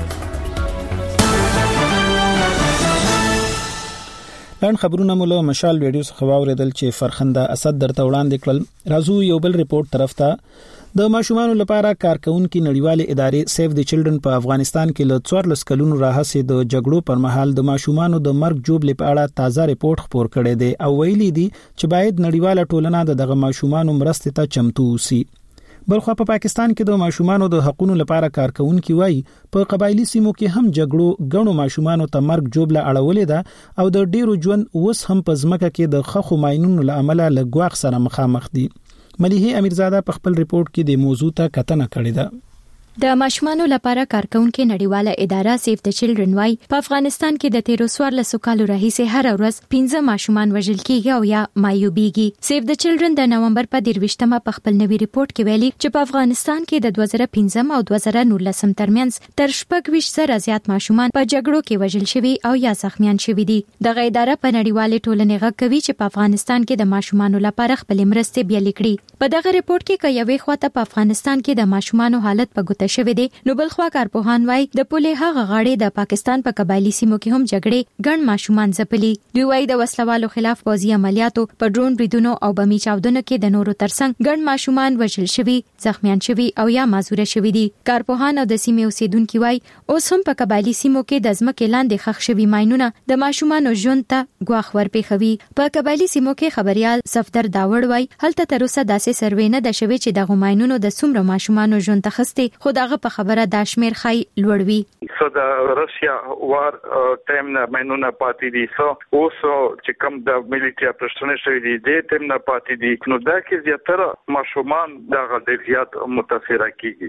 لاند خبرونه مو له مشال ریډیو څخه واوریدل چې فرخنده اسد درته وړاندې کړل. راځو یو بل ریپورت طرف ته. د ماشومانو لپاره کارکونکو نړیوالې ادارې سیف د چلډرن په افغانستان کې له څوارلس کلونو راهیسې د جګړو پر مهال د ماشومانو د مرګ جوړ لپاره تازه ریپورت خپور کړی دی او ویلي دي چې باید نړیواله ټولنه دغه ماشومانو مرستې ته چمتو وي. بلخو په پاکستان کې د ماشومانو د حقوقو لپاره کارکونکو وایي په قبایلی سیمو کې هم جګړو غنو ماشومانو ته مرګ جوړه اړولې ده او د ډیرو ژوند اوس هم په ځمکه کې د خخو ماینونو لامل له ګواښ سره مخامخ دي. مليحه امیرزاده په خپل ریپورت کې د موضوع ته کتنه کړې ده. د ماشومانو لپاره کارکونکو نړیواله اداره سیف د چلډرن وايي په افغانستان کې د تیرو څوارلسو کالو راهیسې هر ورځ پنځه ماشومان وژل کیږي او یا مایوبېږي. سیف د چلډرن د نومبر په درویشتمه په خپل نوي ریپورت کې ویلي چې په افغانستان کې د دوه زره پنځم او دوه زره نولسم ترمنځ تر شپږ زره زیات ماشومان په جګړو کې وژل شوي او یا زخمیان شوي دي. دغه اداره په نړیوالې ټولنې غږ کوي چې په افغانستان کې د ماشومانو لپاره خپل مرستې بیل کړي. په دغه ریپورت کې کوي خواته په افغانستان کې د ماشومانو حالت په ګوته شوی دی. نو بل خوا کارپوهان وایي د پولې هغه غاړې د پاکستان په قبایلی سیمو کې هم جګړې ګڼ ماشومان ځپلي. دوی وایي د وسلوالو خلاف پوځي عملیاتو په ډرون بریدونو او بمي چاودنو کې د نورو ترڅنګ ګڼ ماشومان وژل شوي، زخمیان شوي او یا معذوره شوي دي. کارپوهان او د سیمې اوسیدونکو وایي اوس هم په قبایلی سیمو کې د ځمکې لاندې ښخ شوي ماینونه د ماشومانو ژوند ته ګواښ ورپېښوي. په قبایلی سیمو کې خبريال صفدر داوړ وایي هلته تر اوسه داسې سروې نه ده شوې چې دغه ماینونو د څومره ماشومانو ژوند ته خسته، خو دغه په خبره د شمیر خای لوړوي. سو د روسیا وار ټایم نه مینونه پاتې دي سو اوس چې کوم د مليټري اپریشن شوی دي د ټایم نه پاتې دي نو دا کې زیاتره ماشومان د غلطیات متاثر کیږي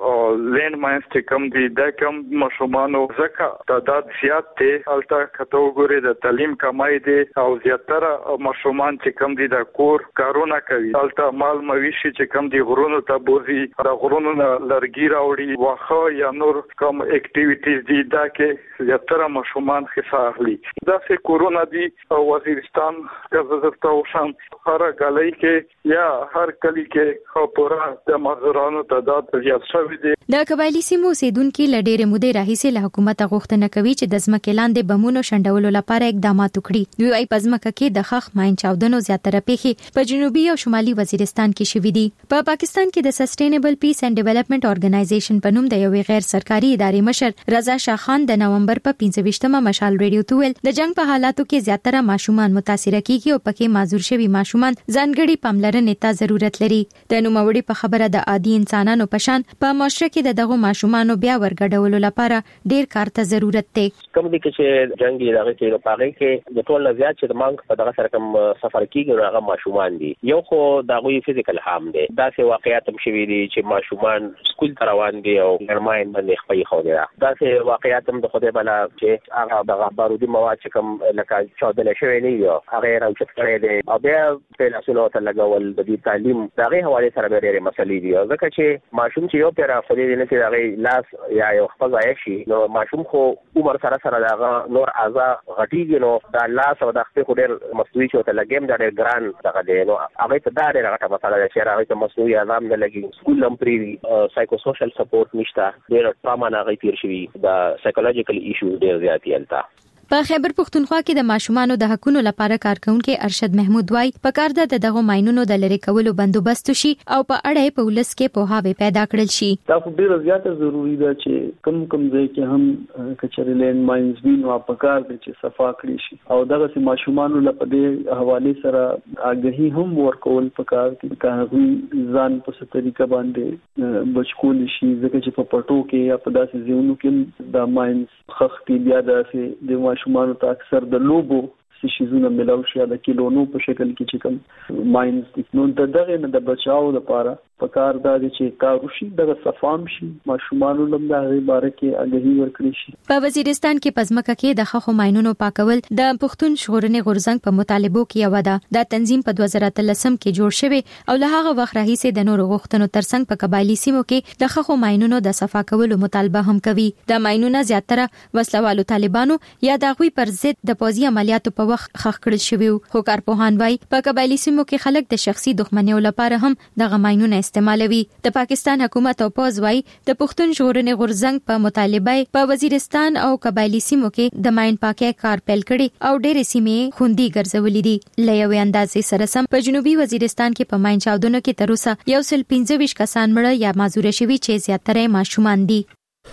د لینډ ماینز چې کوم دي د کوم ماشومانو زکه تعداد زیات دي الته کټګوري د تعلیم کمای دي او زیاتره ماشومان چې کوم دي د کور کارونه کوي الته مال مویشي چې کوم دي غرونو ته بوزي د غرونو لرګي راوړي واخه یا نور کوم اکټیویټیز دي دا کې زیاتره ماشومان حصہ اخلي دا چې کورونا دي وزیرستان کززستا وشان هر غلای کې یا هر کلی کې خو پورا د مزرانو تعداد زیات شوی دي د قبایلی سیمو اوسیدونکو لډېر مودې راهیسې له حکومت غوښتنه کوي چې د ځمکې لاندې بمونو شندولو لپاره اقدامات وکړي دوی وايي پزماکه کې د خخ ماین چاودنو زیاتره پیښې په جنوبي او شمالي وزیرستان کې شوې دي په پاکستان کې د سسټینبل پیس اینڈ ډیولپمنٹ ارګنایزیشن په نوم د یوې غیر سرکاري ادارې مشر رضا شاه خان د نومبر په پنځه ویشتمه مشال ریډیو ته ویل د جنگ په حالاتو کې زیاتره ماشومان متاثر کیږي او پکې معذور شوي ماشومان ځانګړي پاملرنې ته ضرورت لري د نوموړي په خبره د عادي انسانانو په شان په معاشره کې د دغه ماشومانو بیا ورګډولو لپاره ډیر کار ته ضرورت دی کوم دي چې جنگ یې دغه کې په هغه کې د ټول زیات چې د مانګ په دغه سره کوم سفر کیږي هغه ماشومان دي یو خو دغه فزیکل هارم دي دا څه واقعیت هم شوي دي چې ماشومان سکول ته روان دي او ګرماین باندې خپې خو دي دا څه واقعیت هم د خوده بلا چې هغه دغه بارودي مواد چې کوم لکه چاودل شوی نه یو هغه راوچت کړی دي او بیا په لاسونو ته لګول د دې تعلیم دغه حواله سره ډېرې مسلې دي ځکه چې ماشوم چې یو پیرا خو دې نه چې دغه لاس یا یو خپل عايشي نو ماشوم خو عمر سره سره دغه نور اعضاء غټیږي نو دا لاس او د خپل خو ډېر مسوي چې ته لګیم دا ډېر ګران دغه دی نو هغه ته دا ډېر غټه مسله ده چې هغه ته مسوي اعظم نه لګي سکول هم پری سایکو سوشل سپورټ نشته ډېر ټراما نه غي تیر شوی دا سایکولوژیکل ایشو ډېر زیات یلتا په خیبر پختونخوا کې د ماشومانو د حقونو لپاره کارکونکو ارشد محمود وای په کار د دغه ماينونو د لری کولو بندوبست شي او په اړه په ولس کې پوهاوی پیدا کړل شي دا خو ډیره زیاته ضروری ده چې کم کم ځای کې هم کچري لین ماينز وی نو په کار دي چې صفا کړی شي او دغه سي ماشومانو لپاره حواله سره اګهي هم ورکول په کار کې کاغوي ځان په ست طریقه باندې بچکول شي ځکه چې په پټو کې یا په داسې ځایونو کې د ماينز خختي بیا داسې د ماشومانو ته اکثر د لوبو سیشیزونه ملاو شي د کیلونو په شکل کې چې کوم ماينز نو د دغه نه د بچاو لپاره په کار دا چې کار وشي د صفام شي ماشومانو لم د هغه باره کې اګهي ورکړي شي په وزیرستان کې پزماکه کې د خخو ماينونو پاکول د پښتون شغورنې غورزنګ په مطالبو کې یو ده د تنظیم په دوه زره اتلسم کې جوړ شوی او له هغه وخت راهیسې د نورو غوښتنو ترڅنګ په قبایلی سیمو کې د خخو ماينونو د صفا کولو مطالبه هم کوي د ماينونو زیاتره وسلوالو طالبانو یا د غوي پر ضد د پوزي عملیاتو په وخت خخ کړل شوی خو کارپوهان وايي په قبایلی سیمو کې خلک د شخصي دښمنیو لپاره هم د ماينونو استعمالوي د پاکستان حکومت او پوز وايي د پښتون ژغورنې غورزنګ په مطالبه په وزیرستان او قبایلی سیمو کې د ماين پاکي کار پیل کړي او ډېرې سیمې خوندي ګرځولې دي لایوي اندازې سره سم په جنوبي وزیرستان کې په ماين چاودنو کې تر اوسه یو سل پنځه ویشت کسان مړه یا معذور شوي چې زیاتره ماشومان دي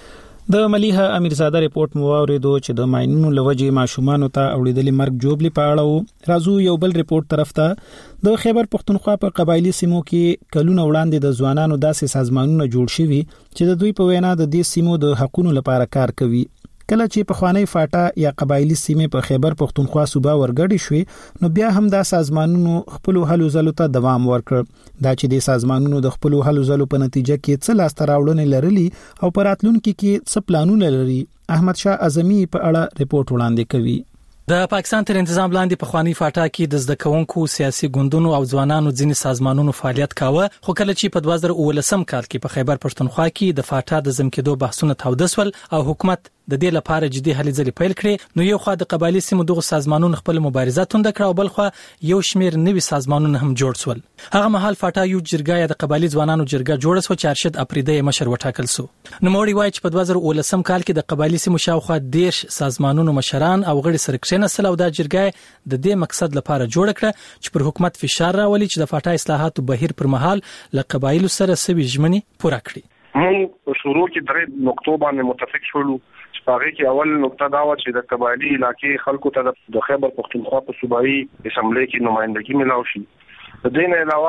د ملیحه امیرزاده ریپورت مو اوریدو چې د ماينونو لوجې ماشومان ته اوریدلې مرګ جوړلی په اړه راځو یو بل ریپورت طرف ته د خیبر پختونخوا په قبایلی سیمو کې کلونه وړاندې د ځوانانو داسې سازمانونه جوړ شوي چې د دوی په وینا د دې سیمو د حقوقو لپاره کار کوي کله چې په خوانی فاټا یا قبایلی سیمه په خیبر پختونخوا صوبه ورګړی شوې نو بیا هم دا سازمانونو خپل هلو زلو ته دوام ورکړ دا چې د سازمانونو د خپل هلو زلو په نتیجه کې څه لاس تراوړنې لرلي او پراتلونکو کې څه پلانونه لري احمد شاه اعظمي په اړه ریپورت وړاندې کوي د پاکستان تر تنظیم لاندې په خوانی فاټا کې د زده کوونکو سیاسي ګوندونو او ځوانانو ځینې سازمانونو فعالیت کاوه خو کله چې په دوه زره اوولسم کال کې په خیبر پښتونخوا کې د فاټا د زمکدو بحثونه تاودسول او حکومت د دې لپاره جدي هلې ځلې پیل کړې نو یو خوا د قبایلی سیمو دغه سازمانونو خپل مبارزه توند کړه او بل خوا یو شمیر نوي سازمانونه هم جوړ شول هغه مهال فاټا یو جرګه یا د قبایلی ځوانانو جرګه جوړه شو چې ارشد اپریدي مشر وټاکل شو نو موري وای چې په دوه زره اوولسم کال کې د قبایلی سیمو شاوخوا دیش سازمانونو مشران او غړي سره کښیناستل او د جرګه د دې مقصد لپاره جوړ کړه چې پر حکومت فشار راولي چې د فاټا اصلاحاتو بهیر پر مهال ل قبایلو سره سوي ژمنې پوره کړي مون شروع کې درې نقطو باندې متفق شولو هغه کې اول نقطه دا و چې د قبایلی علاقې خلکو ته د خیبر پختونخوا په صوبایي اسمبلی کې نمائندګي ملاوي شي د دې نه علاوه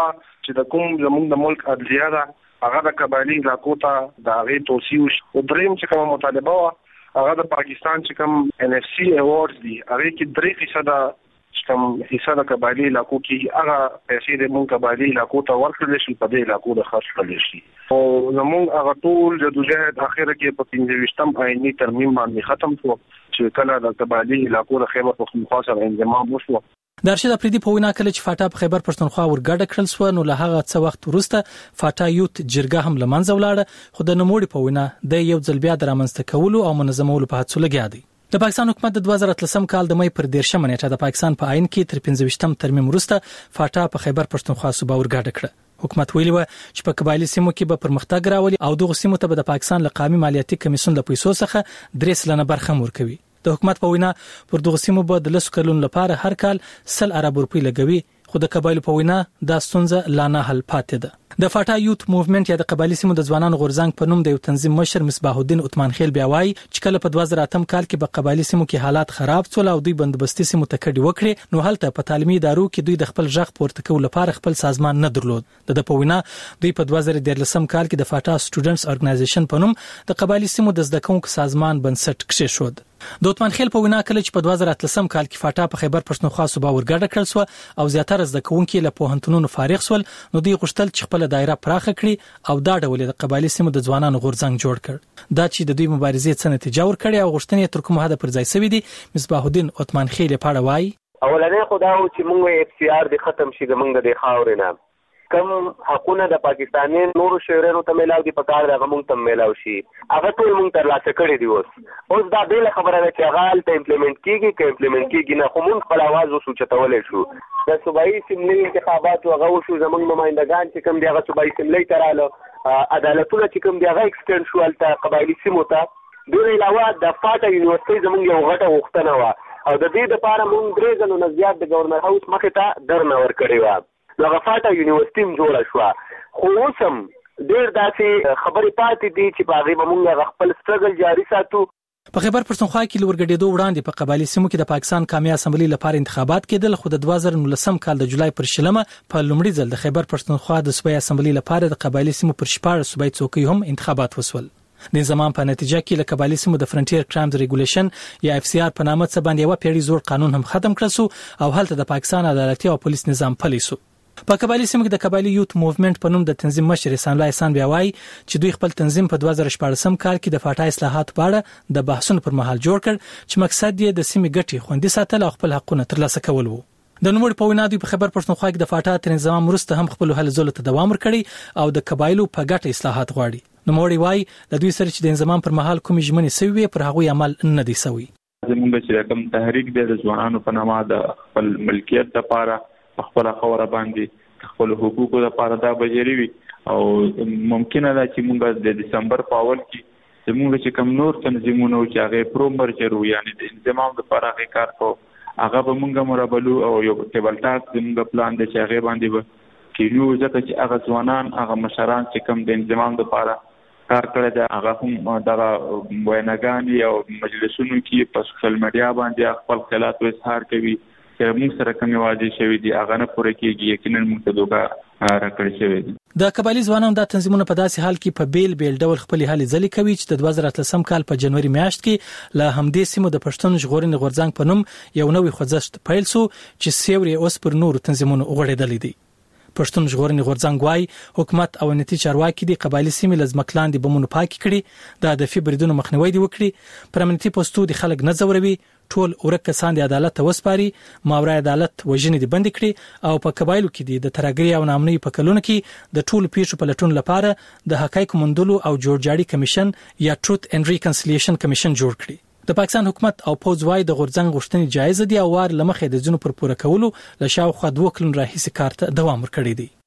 چې د کوم زموږ د ملک عدلیه ده هغه د قبایلی علاقو ته د هغه توصیه او دریم چې کوم مطالبه وا هغه د پاکستان چې کوم ان اف سی ایوارډز دي هغه کې درې فیصد کوم حصہ د قبایلی علاقو کې هغه پیسې د مونږ قبایلی علاقو ته ورکړل شي په دې علاقو د خرڅ کړل شي او زموږ هغه ټول جدوجہد اخیره کې په پنځه ویشتم آئینی ترمیم باندې ختم شو چې کله د قبایلی علاقو د خیبر پختونخوا سره انضمام وشو. درشد افریدي په وینا کله چې فاټا په خیبر پښتونخوا ورګډه کړل سو نو له هغه څه وخت وروسته فاټا یوت جرګه هم لمنځه ولاړه خو د نوموړي په وینا د یو ځل بیا د رامنځته کولو او منظمولو په هڅو لګیا دی. د پاکستان حکومت د دوه زره اتلسم کال د مې پر دیرشمه نیټه د پاکستان په عین کې تر پنځه ویشتم ترمیم وروسته فاټا په خیبر پښتونخوا صوبه ورګډه کړه. حکومت ویلي و چې په قبایلی سیمو کې به پرمختګ راولي او دغه سیمو ته به د پاکستان له قومي مالیاتي کمیسیون له پیسو څخه درې سلنه برخه ورکوي. د حکومت په وینا پر دغه سیمو به د لسو کلونو لپاره هر کال سل ارب روپۍ لګوي خو د قبایلو په وینا دا ستونزه لا نه حل پاتې ده. د فاټا یوت موومېنټ یا د قبایلی سیمو د ځوانانو غورځنګ په نوم د یو تنظیم مشر مصباح الدین عثمان خیل بیا وایي چې کله په دوه زره اتم کال کې په قبایلی سیمو کې حالات خراب شول او دوی بندوبستي سیمو ته کډي وکړي نو هلته په تعلیمي ادارو کې دوی د خپل ځخ پورته کولو لپاره خپل سازمان نه درلود. د په وینا دوی په دوه زره دیارلسم کال کې د فاټا سټوډنټس ارګنایزیشن په نوم د قبایلی سیمو د زده کوونکو سازمان بنسټ کېښود. د عثمان خیل په وینا کله چې په دوه زره اتلسم کال کې فاټا په خیبر پښتونخوا صوبه ورګډه کړل سو او زیاتره زده کوونکي له پوهنتونونو فارغ شول نو دوی غوښتل چې خپل دایره پراخه کړي او دا ډول د قبایلی سیمو د ځوانانو غورځنګ جوړ کړ. دا چې د دوی مبارزې څه نتیجه ورکړي او غوښتنې تر کومه حد پر ځای شوې دي مصباح الدین عثمان خیل په اړه وایي اولنې خداو چې موږ اف سی آر د ختم شي د موږ د خاورینه کم حقونه د پاکستاني نورو شهرونو ته ملاو دي په کار د غمون ته ملاو شي هغه ټول موږ تر لاسه کړی دی اوس اوس دا د خبره ده چې هغه ته امپلیمنٹ کیږي که امپلیمنٹ کیږي نه خو موږ خپل आवाज وسو چتولې شو د صوبایي سیملې انتخابات هغه وشو زموږ نمائندگان چې کوم دی هغه صوبایي سیملې تراله عدالتونه چې کوم دی هغه ایکسټند شو الته قبایلی سیمو ته د علاوه د فاټا یونیورسيټي زموږ یو غټه وختنه و او د دې لپاره موږ درې ځلو نه زیات د گورنر هاوس مخې ته درنه ور کړی و لکه فاټا یونیورسيټي جوړه شو خو اوسم ډېر داسې خبرې پاتې دي چې په هغه موږ خپل سټرګل جاري ساتو. په خیبر پښتونخوا کې لورګډېدو وړاندې په قبایلی سیمو کې د پاکستان قومي اسمبلی لپاره انتخابات کېدل خو د دوه زره نولسم کال د جولای پر شلمه په لومړي ځل د خیبر پښتونخوا د صوبایي اسمبلی لپاره د قبایلی سیمو پر شپږ صوبایي څوکۍ هم انتخابات وسول. د زمان په نتیجه کې له قبایلی سیمو د فرنټیر کرایمز ریګولیشن یا اف سی آر په نامه څه باندې یو پیړۍ زوړ قانون هم ختم کړل سو او هلته د پاکستان عدالتي او پولیس نظام پلی سو. په قبایلی سیمو کې د قبایلی یوت موومېنټ په نوم د تنظیم مشر احسان الله احسان بیا وایي چې دوی خپل تنظیم په دوه زره شپږم کال کې د فاټا اصلاحات په اړه د بحثونو پر مهال جوړ کړ چې مقصد یې د سیمې ګټې خوندي ساتل او خپل حقونه ترلاسه کول وو. د نوموړي په وینا دوی په خیبر پښتونخوا کې د فاټا تر انضمام وروسته هم خپل هلې ځلو ته دوام ورکړي او د قبایلو په ګټه اصلاحات غواړي. نوموړي وایي د دوی سره چې د انضمام پر مهال کوم ژمنې سوي پر هغه عمل نه دي سوي. زموږ چې کوم تحریک دی د ځوانانو په نامه د خپل ملکیت لپاره خپل خوره باندې خپل حقوقو لپاره دا بجری وي او ممکنه ده چې موږ د دسمبر په اول کې زموږ چې کوم نور تنظیمونه چې هغه پرومرجرو یعنی د انضمام لپاره هغه کار کو هغه به موږ مرابلو او یو ټیبل ټاک زموږ پلان د چې هغه باندې به کینو ځکه چې هغه ځوانان هغه مشران چې کوم د انضمام لپاره کار کړی دی هغه هم دغه ویناګانې او مجلسونو کې په سوشل میډیا باندې خپل خیالات اظهار کوي چې موږ سره کومې واجب شوی دي هغه نه پوره کېږي یقینا موږ ته دوکه راکړی شوی دی. د قبایلی ځوانانو د تنظیمونو په داسې حال کې په بیل بیل ډول خپل هلې ځلې کوي چې د دوه زره اتلسم کال په جنوري میاشت کې له همدې سیمو د پښتون ژغورنې غورځنګ په نوم یو نوې خوځښت پیل شو چې سیوري اوس پر نورو تنظیمونو وغوړېدلی دی. پښتون ژغورنې غورځنګ وايي حکومت او امنیتي چارواکي د قبایلی سیمې له ځمکلاندې بمونو پاکي کړي د هدفي بریدونو مخنیوي دي وکړي پر امنیتي پوسټو د خلک نه ځوروي ټول ورک کسان د عدالت ته وسپاري ماورا عدالت وژنې دي بند کړي او په قبایلو کې د ترګری او نامنۍ په کلونو کې د ټول پیښو په لټون لپاره د حقایق موندلو او جوړجاړي کمیشن یا ټروث اینڈ ریکنسیلیشن کمیشن جوړ کړي. د پاکستان حکومت او پوز وايي د غورځنګ غوښتنې جایز دي او وار لمخې د ځینو پر پوره کولو له شاوخوا دوه کلونو راهیسې کار ته دوام ورکړی دی.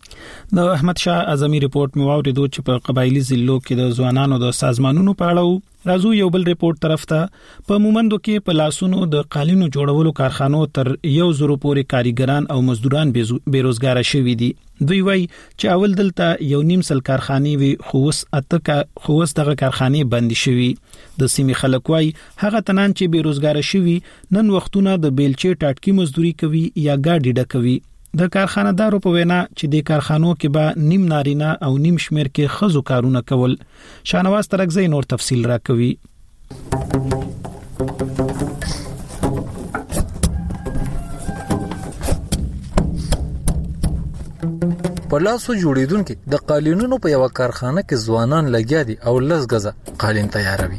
د احمد شاه اعظمي ریپورت مو واوریدو چې په قبایلی ضلعو کې د ځوانانو د سازمانونو په اړه راځو یو بل ریپورت طرف ته په مومندو کې په لاسونو د قالینو جوړولو کارخانو تر یو زرو پورې کاریګران او مزدوران بیروزګار شوي دي. دوی وایي چې اول دلته یو نیم سل کارخانې وي خو اوس اته خو اوس دغه کارخانې بند شوي. د سیمې خلک وایي هغه تنان چې بیروزګار شوي نن وختونه د بیلچې ټاټکی مزدوري کوي یا ګاډي ډکوي. د کارخانه‌دارو په وینا چې د کارخانو کې به نیم نارینه او نیم شمیر کې خزو کارونه کول. شانواز ترکزی نور تفصیل راکوي. په لاسو جوړیدونکو د قالینونو په یو کارخانه کې ځوانان لګیا دي او لس غزه قالین تیاروي.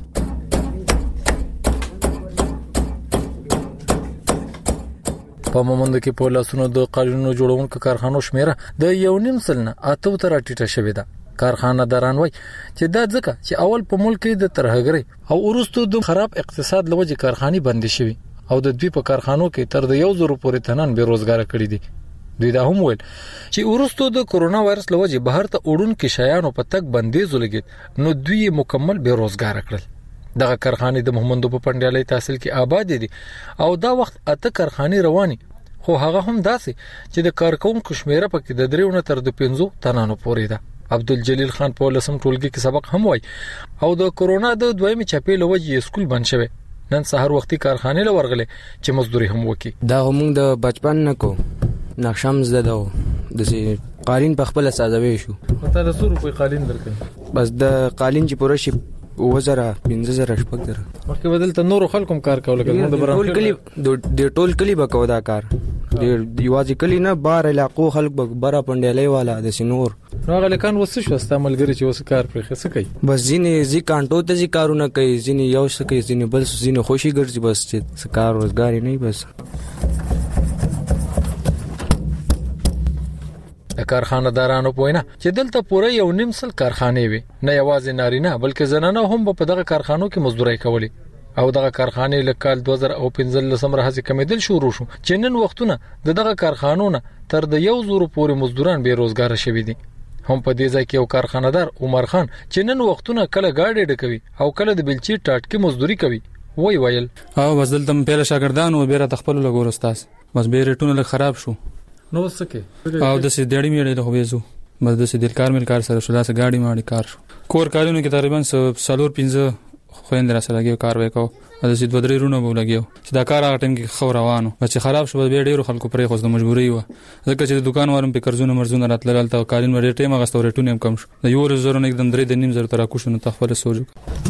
په مومند کې په لاسونو د قالینونو جوړونکو کارخانو شمیره د یو نیم سلنه اته تر ټیټه شوې ده. کارخانه داران وای چې دا ځکه چې اول په ملک کې د ترهګرۍ او ورستو د خراب اقتصاد لوجه کارخانه بندي شوي او د دوی په کارخانو کې تر د یو زرو پورې تنان بیروزګار کړي دي. دوی دا هم ویل چې ورستو د کورونا وایرس لوجه بهر ته اورون کې شایانو په تک بندیز ولګید نو دوی مکمل بیروزګار کړل. دغه کارخانه د محمد په پندیالي تحصیل کې آباد دي او دا وخت اته کارخانه رواني خو هغه هم داسې چې د کارکونکو شمیره پکې د دریونه تر د پنځو تنانو پورې ده. عبدالجلیل خان په لسم ټولګي کې سبق هم وای او د کورونا د دویمه چپې لوجه سکول بند شوی. نن سحر وختي کارخانه لورغله چې مزدوري هم وکي. دا هم د بچپن نه کو نقشم زده د سي قالین په خپل سازوي شو. ته د سورو په قالین درکې بس د قالین چې پوره شي وزره پنځه زره شپږ زره مخکې بدل ته نور خلکو کار کول کېږي. د ټول کلی د ټول کلی به کو دا کار د یوازې کلی نه بار علاقو خلک به برا پندلې والا د سينور نو هغه لکان وسه شو استعمالګری چې وس کار پرې خسه کوي. بس ځینې ځی کانټو ته ځی کارونه کوي ځینې یو څه کوي ځینې بل ځینې خوشي ګرځي بس چې کار روزګاری نه بس. کارخانه دارانو پوینه چې دلته پوره یو نیم سل کارخانه وي نه یوازې نارینه بلکې زنانه هم په دغه کارخانو کې مزدوري کوي او دغه کارخانه لکال دوه زره پنځه سم راځي کمیدل شروع شو چې نن وختونه دغه کارخانو نه تر د یو زورو پورې مزدوران به روزګار شوي دي. هم په دې ځای کې یو کارخانه‌دار عمر خان چې نن وختونه کله گاډي ډکوي او کله د بلچی ټاټکی مزدوري کوي وای ویل او بس دلته پیله شاګردانو بیره تخپل لګور استاد بس به ریټونه خراب شو نو سکه او د سې ډېړې میړې له هویزو بس د سې د کار مل کار سره شولا سه گاډي ماړي کار شو. کور کارونو کې تقریبا سالور پنځه خويند را سره لګیو کار وکاو د سې دوه درې رونه بو لګیو چې دا کار هغه ټیم کې خو روانو بس خراب شو به ډېرو خلکو پرې خو د مجبوري و ځکه چې د دکان وارم په قرضونو مرزونه راتلل ته کارین مړې ټیم هغه ستورټونه کم شو د یو زره نه एकदम درې د نیم زره تر کو شو نو تخفل سوجو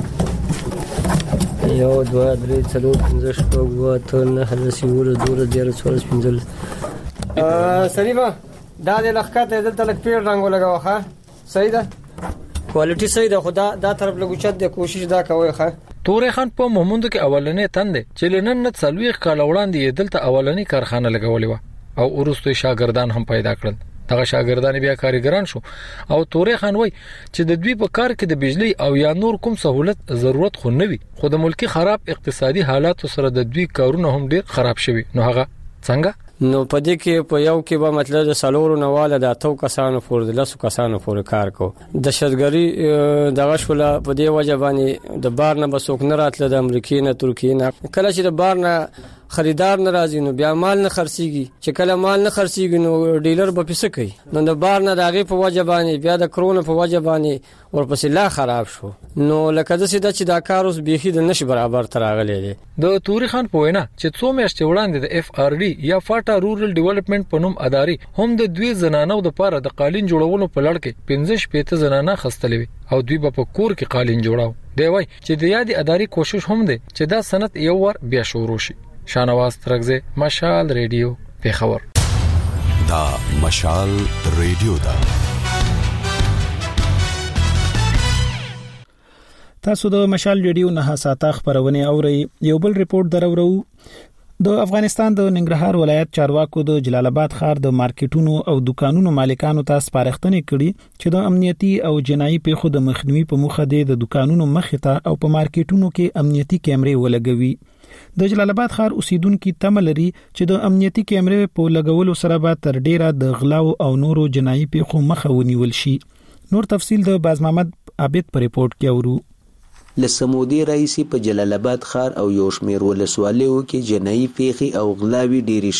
یو دوه درې څلور پنځه شپږ وته نه هلسي ور دوه ډیر څوارلس پنځل سریفه دا د لخته دلته لک پیر رنگ لګاوه ښه صحیح ده کوالټي صحیح ده خدا دا طرف لګوچت د کوشش دا کوي ښه. تورې خان په مومند کې اولنې تند چې لنن نه څلويخ کال وړاندې دلته اولنې کارخانه لګولې و او ورستوي شاګردان هم پیدا کړل. دغه شاګردان بیا کارګران شو او تورې خان وای چې د دوی په کار کې د بجلی او یا نور کوم سہولت ضرورت خو نه وي خو د ملکی خراب اقتصادي حالات سره د دوی کارونه هم ډیر خراب شوي. نو هغه څنګه نو پدې کې په یو کې به مطلب د سالورو نواله د اتو کسانو فور د لاسو کسانو فور کار کو د شتګری دغه شوله په دې وجه باندې د بار نه بسوک نه راتله د امریکای نه ترکیه نه کله چې د بار نه خریدار ناراضي نو بیا مال نه خرڅيږي چې کله مال نه خرڅيږي نو ډیلر به پیسې کوي نو د بار نه داغه په وجه باندې بیا د کرونا په وجه باندې ورپسې لا خراب شو نو لکه د سیده چې دا کار اوس بيخي د نش برابر تراغلې دي. د توري خان په وینا چې څو میاشتې وړاندې د اف ار ډي یا فاټا رورل ډیولپمنٹ په نوم اداري هم د دوی زنانو د پاره د قالین جوړولو په لړ کې پنځه شپږ زنانه خستلې او دوی په کور کې قالین جوړاو. دی وای چې د یادي اداري کوشش هم ده چې دا سنت یو ور بیا شروع شي. شانواز ترکزه مشال ریډیو پیښور. دا مشال ریډیو دا تاسو د مشال ریډیو نه ساته خبرونه اورئ. یو بل ریپورت درورو د افغانستان د ننګرهار ولایت چارواکو د جلال آباد ښار د مارکیټونو او دکانونو مالکانو ته سپارښتنې کړې چې د امنیتي او جنایي پیښو د مخنیوي په موخه د دکانونو مخې ته او په مارکیټونو کې امنیتي کیمرې ولګوي. د جلال آباد ښار اوسیدونکو تمه لري چې د امنیتي کیمرې په لګولو سره به تر ډیره د غلاو او نورو جنایي پیښو مخه ونیول شي. نور تفصیل د باز محمد عابد په ریپورت کې اورو. لسمودي رئیسی په جلال آباد ښار او یو شمیر ولسوالیو کې جنایي پیښې او غلاوي ډېرې شوي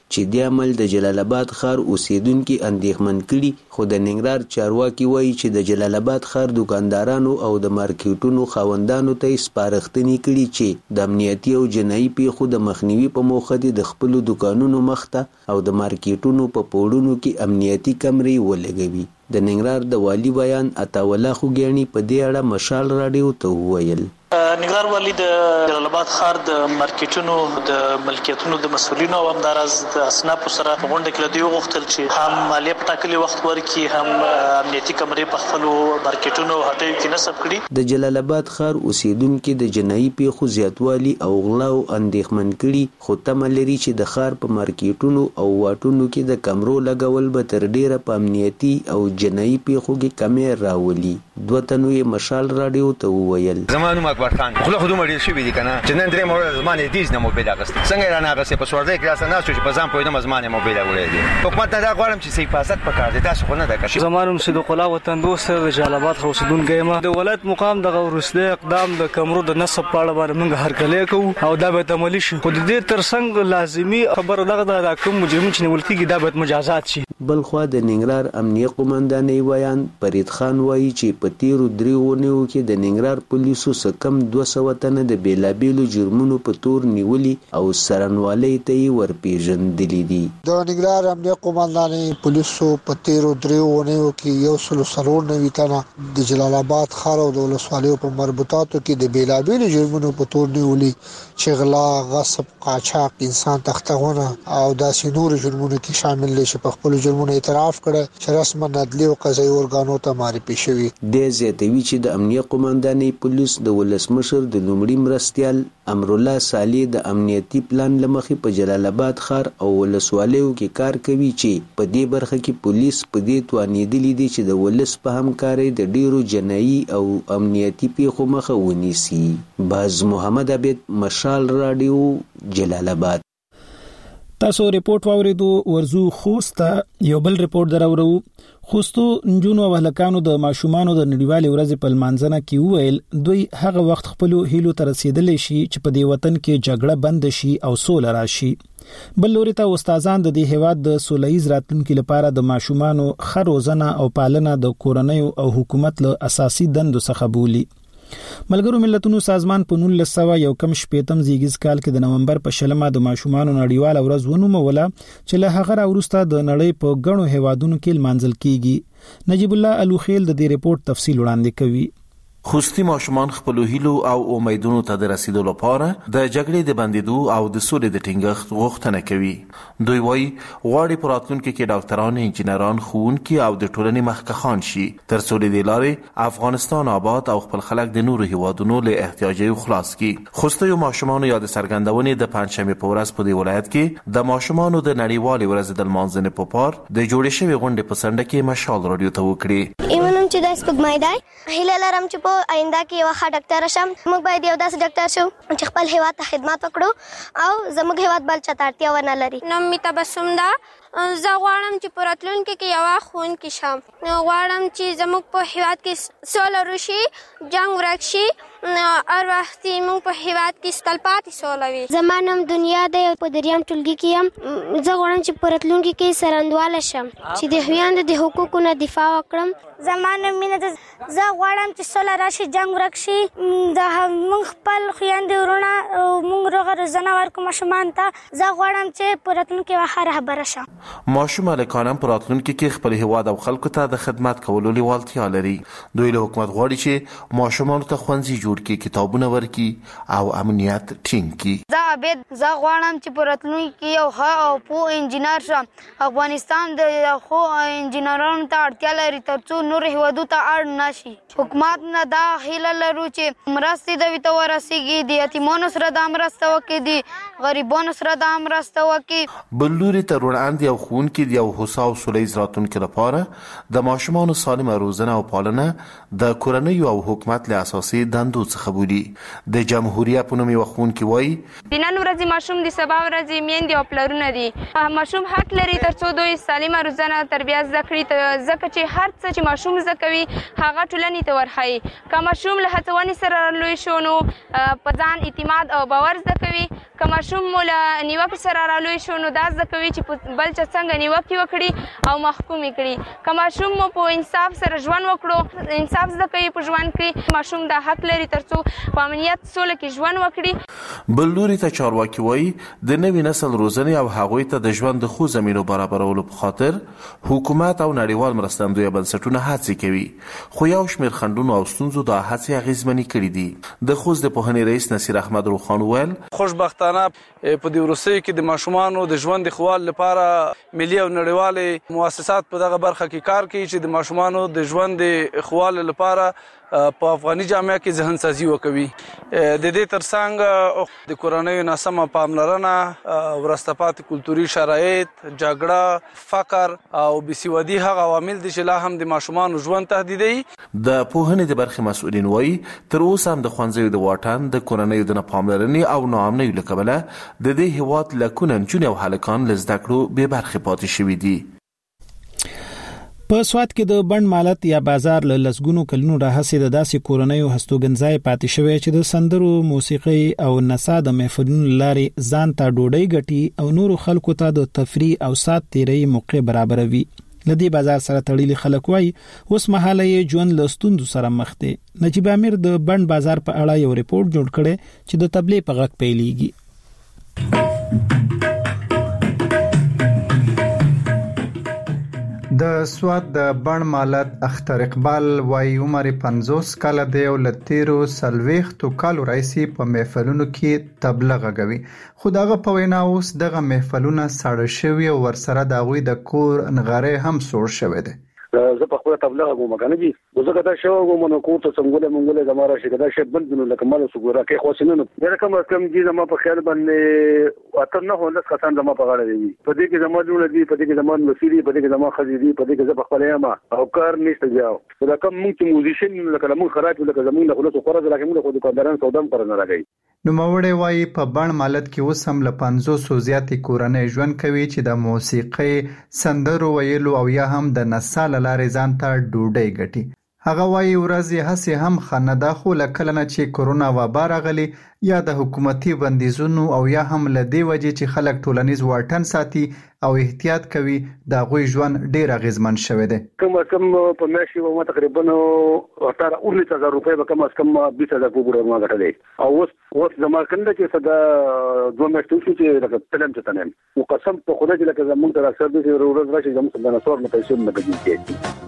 چې د عمل د جلال آباد ښار اوسیدونکو اندېښمن کړي، خو د ننګرهار چارواکي وایي چې د جلال آباد ښار دکاندارانو او د مارکیټونو خاوندانو ته سپارښتنې کړي چې د امنیتي او جنایي پیښو د مخنیوي په موخه د خپل دکانونو مخته او د مارکیټونو په پوړونو کې امنیتي کمرې ولګوي. د ننګرهار د والي بیان عطاوالله خوګیاڼي په دې اړه مشال راډیو ته وویل. ننګرهار والي د جلال آباد ښار د مارکیټونو د ملکیتونو د مسؤلینو او همداراز د اسنافو سره په غونډه کې دوی غوښتل چې هم مالیه په ټاکلي وخت ورکړي، هم امنیتي کمرې په خپلو مارکیټونو او هټیو کې نصب کړي. د جلال آباد ښار اوسیدونکو د جنایي پیښو زیاتوالي او غلاو اندېښمن کړي، خو تمه لري چې د ښار په مارکیټونو او واټونو کې د کمرو لګول به تر ډیره په امنیتي او جنایي پیښو کې کمې راولي. دوه تنو یې مشال راډیو ته وویل. زمانو اکبر خان خو خو دومره ډیر شوی دي کنه چې نن درې مورل زمانه دیز نه موبایل اغست څنګه را نه اغست په سوړدې کې راس نه شو چې په ځان پوهیدم زمانه موبایل وړي دي. حکومت دا غواړم چې حفاظت پکار دي، تاسو خو نه دا کړی. زمانو صدیق الله وطن دوست د جلال آباد اوسیدونکو ما د ولایت مقام د ورسته اقدام د کمرو د نصب په اړه باندې موږ هرکلی کوو او دا به عملي شي، خو د دې ترڅنګ لازمي خبره دغه د کوم مجرمین چې نیول کیږي دا به مجازات شي. بل خو د ننګرهار امنیه قومندانۍ بیان فرید خان وایي چې په تیرو دریو ونیو کې د ننګرهار پولیسو څخه کم دوه سوه تنه د بیلابیلو جرمونو په تور نیولي او سرنوالۍ ته یې ورپېژندلي دي. د ننګرهار امنیه قومندانۍ پولیسو په تیرو دریو ونیو کې یو سل څلور نوي تنه د جلال آباد ښار او د ولسوالیو په مربوطاتو کې د بیلابیلو جرمونو په تور نیولي چې غلا، غصب، قاچاق، انسان تختونه او داسې نور جرمونو کې شامل دي چې په خپل جرمونو اعتراف کړي چې رسما عدلي او قضایي ارګانو ته معرفي شوي. د زیاتوي چې د امنیه قومندانۍ پولیس د ولسمشر د لومړي مرستیال امرالله صالح د امنیتي پلان لمخې په جلال آباد ښار او ولسوالیو کې کار کوي چې په دې برخه کې پولیس په دې توانیدلی دي چې د ولس په همکارۍ د ډیرو جنایي او امنیتي پیښو مخه ونیسي. باز محمد عبید، مشال راډیو، جلال آباد. تاسو ریپورت واوریدو. ورزو خوست یو بل ریپورت دراورو. خوستو نجونو او هلکانو د ماشومانو د نړیوالې ورځې په لمانځنه کې وویل دوی هغه وخت خپل هیلو ته رسیدلی شي چې په دې وطن کې جګړه بند شي او سوله راشي. بل لوري ته استادان د دې هیواد د سولهییز راتلونکو لپاره د ماشومانو ښه روزنه او پالنه د کورنۍ او حکومت له اساسي دندو څخه بولي. ملګرو ملتونو سازمان په نولس سوه یو کم شپېتم زیږیز کال کې د نومبر په شلمه د ماشومانو نړیواله ورځ ونوموله چې له هغه راوروسته د نړۍ په ګڼو هیوادونو کې لمانځل کیږي. نجیب الله الوخیل د دې ریپورت تفصیل وړاندې کوي. خوستی ماشومان خپل هیلو او امیدونو ته د رسیدو لپاره د جګړې د بندیدو او د سولې د ټینګښت غوښتنه کوي. دوی وایي غواړي په راتلونکي کې ډاکټران، انجینران، ښوونکي او د ټولنې مخکښان شي تر څو د دې لارې افغانستان آباد او خپل خلک د نورو هیوادونو له احتیاجاتو خلاص کړي. خوستیو ماشومانو یاد څرګندونې د پنځشنبه په ورځ په دې ولایت کې د ماشومانو د نړیوالې ورځې د لمانځنې په پار د جوړې شوې غونډې په څنډه کې مشال راډیو ته وکړي. ایمنم چې د سپګمای دی هیله لرم چې په آینده کې یو ښه ډاکټر شم. موږ باید یو داسې ډاکټر شو چې خپل هیواد ته خدمت وکړو او زموږ هیواد بل چاته اړتیا ونه لري. نوم می تبسم ده. زه غواړم چې په راتلونکي کې یو ښوونکې شم. غواړم چې زموږ په هیواد کې سوله وشي، جنګ ورک شي، هر وخت موږ په هیواد کې تلپاتې سوله وي. زما نوم دنیا دی او په دریم ټولګي کې یم. زه غواړم چې په راتلونکي کې سرندواله شم چې د هویاندو د حقوقو نه دفاع وکړم. زما نوم مینه ده. زه غواړم چې سوله راشي، جنګ ورک شي، د موږ خپل خویندې ورونه موږ روغه روزنه ورکړو ماشومان ته. زه غواړم چې په راتلونکي کې ښه رهبره شم. ماشوم هلکان په راتلونکي کې خپل هیواد او خلکو ته د خدمت کولو لیوالتیا لري. دوی له حکومت غواړي چې ماشومانو ته ښوونځي جوړ کړي، کتابونه ورکړي او امنیت ټینګ کړي. زه عبید زه غواړم چې په راتلونکي کې یو ښه او پوه انجینر شم. افغانستان د ښو انجینرانو ته اړتیا لري ترڅو نور هیوادو ته اړ نشي. حکومت نه دا هیله لرو چې مرستې دوی ته ورسیږي، د یتیمانو سره دا مرسته وکړي، د غریبانو سره دا مرسته وکړي. بل لوري ته وړاندې یو ښوونکي د یو هوسا او سولیز راتلونکي لپاره د ماشومانو سالمه روزنه او پالنه د کورنۍ او حکومت له اساسي دندو څخه بولي. د جمهوریت په نوم یو ښوونکي وایي د د نن ورځې ماشوم د سبا ورځې میندې او پلرونه دي. ماشوم حق لري ترڅو دوی سالمه روزنه تربیه زده کړي، ځکه چې هر څه چې ماشوم زده کوي هغه ټولنې ته ورښيي. که ماشوم له هڅونې سره لوی شو نو په ځان اعتماد او باور زده کوي. که ماشوم مو له نیوکې سره رالوی شو نو دا زده کوي چې بل چا څنګه نیوکې وکړي او محکوم یې کړي. که ماشوم مو په انصاف سره ژوند وکړو، انصاف زده کوي په ژوند کې. ماشوم دا حق لري ترڅو په امنیت سوله کې ژوند وکړي. بل لوري ته چارواکي وایي د نوي نسل روزنې او هغوی ته د ژوند د ښو زمینو برابرولو په خاطر حکومت او نړیوال مرستندویه بنسټونه هڅې کوي، خو یو شمېر خنډونو او ستونزو دا هڅې اغېزمنې کړي دي. د خوست د پوهنې رئیس نصیر احمد روخان وویل خوشبختانه په دې وروستیو کې د ماشومانو د ژوند د ښه والي لپاره ملي او نړیوالې مؤسسات په دغه برخه کې کار کوي چې د ماشومانو د ژوند د ښه والي لپاره په افغاني جامعه کې ذهن سازي وکوي. د دې ترڅنګ د کورنیو ناسمه پاملرنه، وروسته پاتې کلتوري شرایط، جګړه، فقر او بېسوادي هغه عوامل دي چې لا هم د ماشومانو ژوند تهدیدوي. د پوهنې د برخې مسؤلین وایي تر اوسه هم د ښوونځیو د واټن، د کورنیو د نه پاملرنې او ناامنیو له کبله د دې هېواد لکونه نجونې او هلکان له زده کړو بې برخې پاتې شوي دي. په سواد کې د بند مالت یا بازار له لسګونو کلونو راهیسې د داسې کورنیو هستوګنځای پاتې شوی چې د سندرو، موسیقي او نڅا د محفلونو لارې ځان ته ډوډۍ ګټي او نورو خلکو ته د تفریح او سات تیري موقع برابروي. لدی بازار سره تړلي خلک وایي اوس مهاله یې ژوند له ستونزو سره مخ دی. نجیب امیر د بند بازار په اړه یو ریپورت جوړ کړی چې د تبلیغ په غږ پیلېږي. د سواد د بند مالت اختر اقبال وایي عمر پنځوس کاله دی او له تیرو څلوېښتو کالو راهیسې په محفلونو کې تبلیغ غږوي، خو دغه په وینا اوس دغه محفلونه ساړه شوي او ورسره د هغوی د کور نغاری هم سوړ شوی دی. زه په خپل تبلیغ کوم کنه جی زه کدا شو کوم نو کو ته څنګه مونږه زماره شي کدا شي بند نو لکه مال سګورا کې خو سينو نه کم کم جی زما په خیال باندې اته نه هونه کسان زما په غاړه دی په دې کې زما جوړ دي په دې کې زما وسیلې په دې کې زما خزي دي په دې کې زه په خپل یم او کار نشته جاو دا کم مونږ موزیشن لکه مونږ خراب لکه زمونږ له خلاص قرض راکې مونږ خو دکانداران سودام پر نه راګي. نو مورې وایي په بند مالت کې اوس هم له پنځوسو زیاتې کورنۍ ژوند کوي چې د موسیقۍ، سندرو ویلو او یا هم د نڅا له لارې ځان ته ډوډۍ ګټي. هغه وایي ورځې هسې هم ښه نه ده، خو له کله نه چې کرونا وبا راغلې یا د حکومتي بندیزونو او یا هم له دې وجې چې خلک ټولنیز واټن ساتي او احتیاط کوي د هغوی ژوند ډېر اغېزمن شوی دی. کم از کم په میاشت کې به ما تقریبا اټاره اوولس هزار روپۍ به کم از کم بیس هزار پورې ما ګټلی او اوس اوس زما کنده چې څه د دوه میاشتې وشو چې لکه تلم چې تنم او قسم په خدای چې لکه زمونږ ته اکثر داسې ورځ راشي زموږ د نسوار نه پیسې نه ګټل کېږي.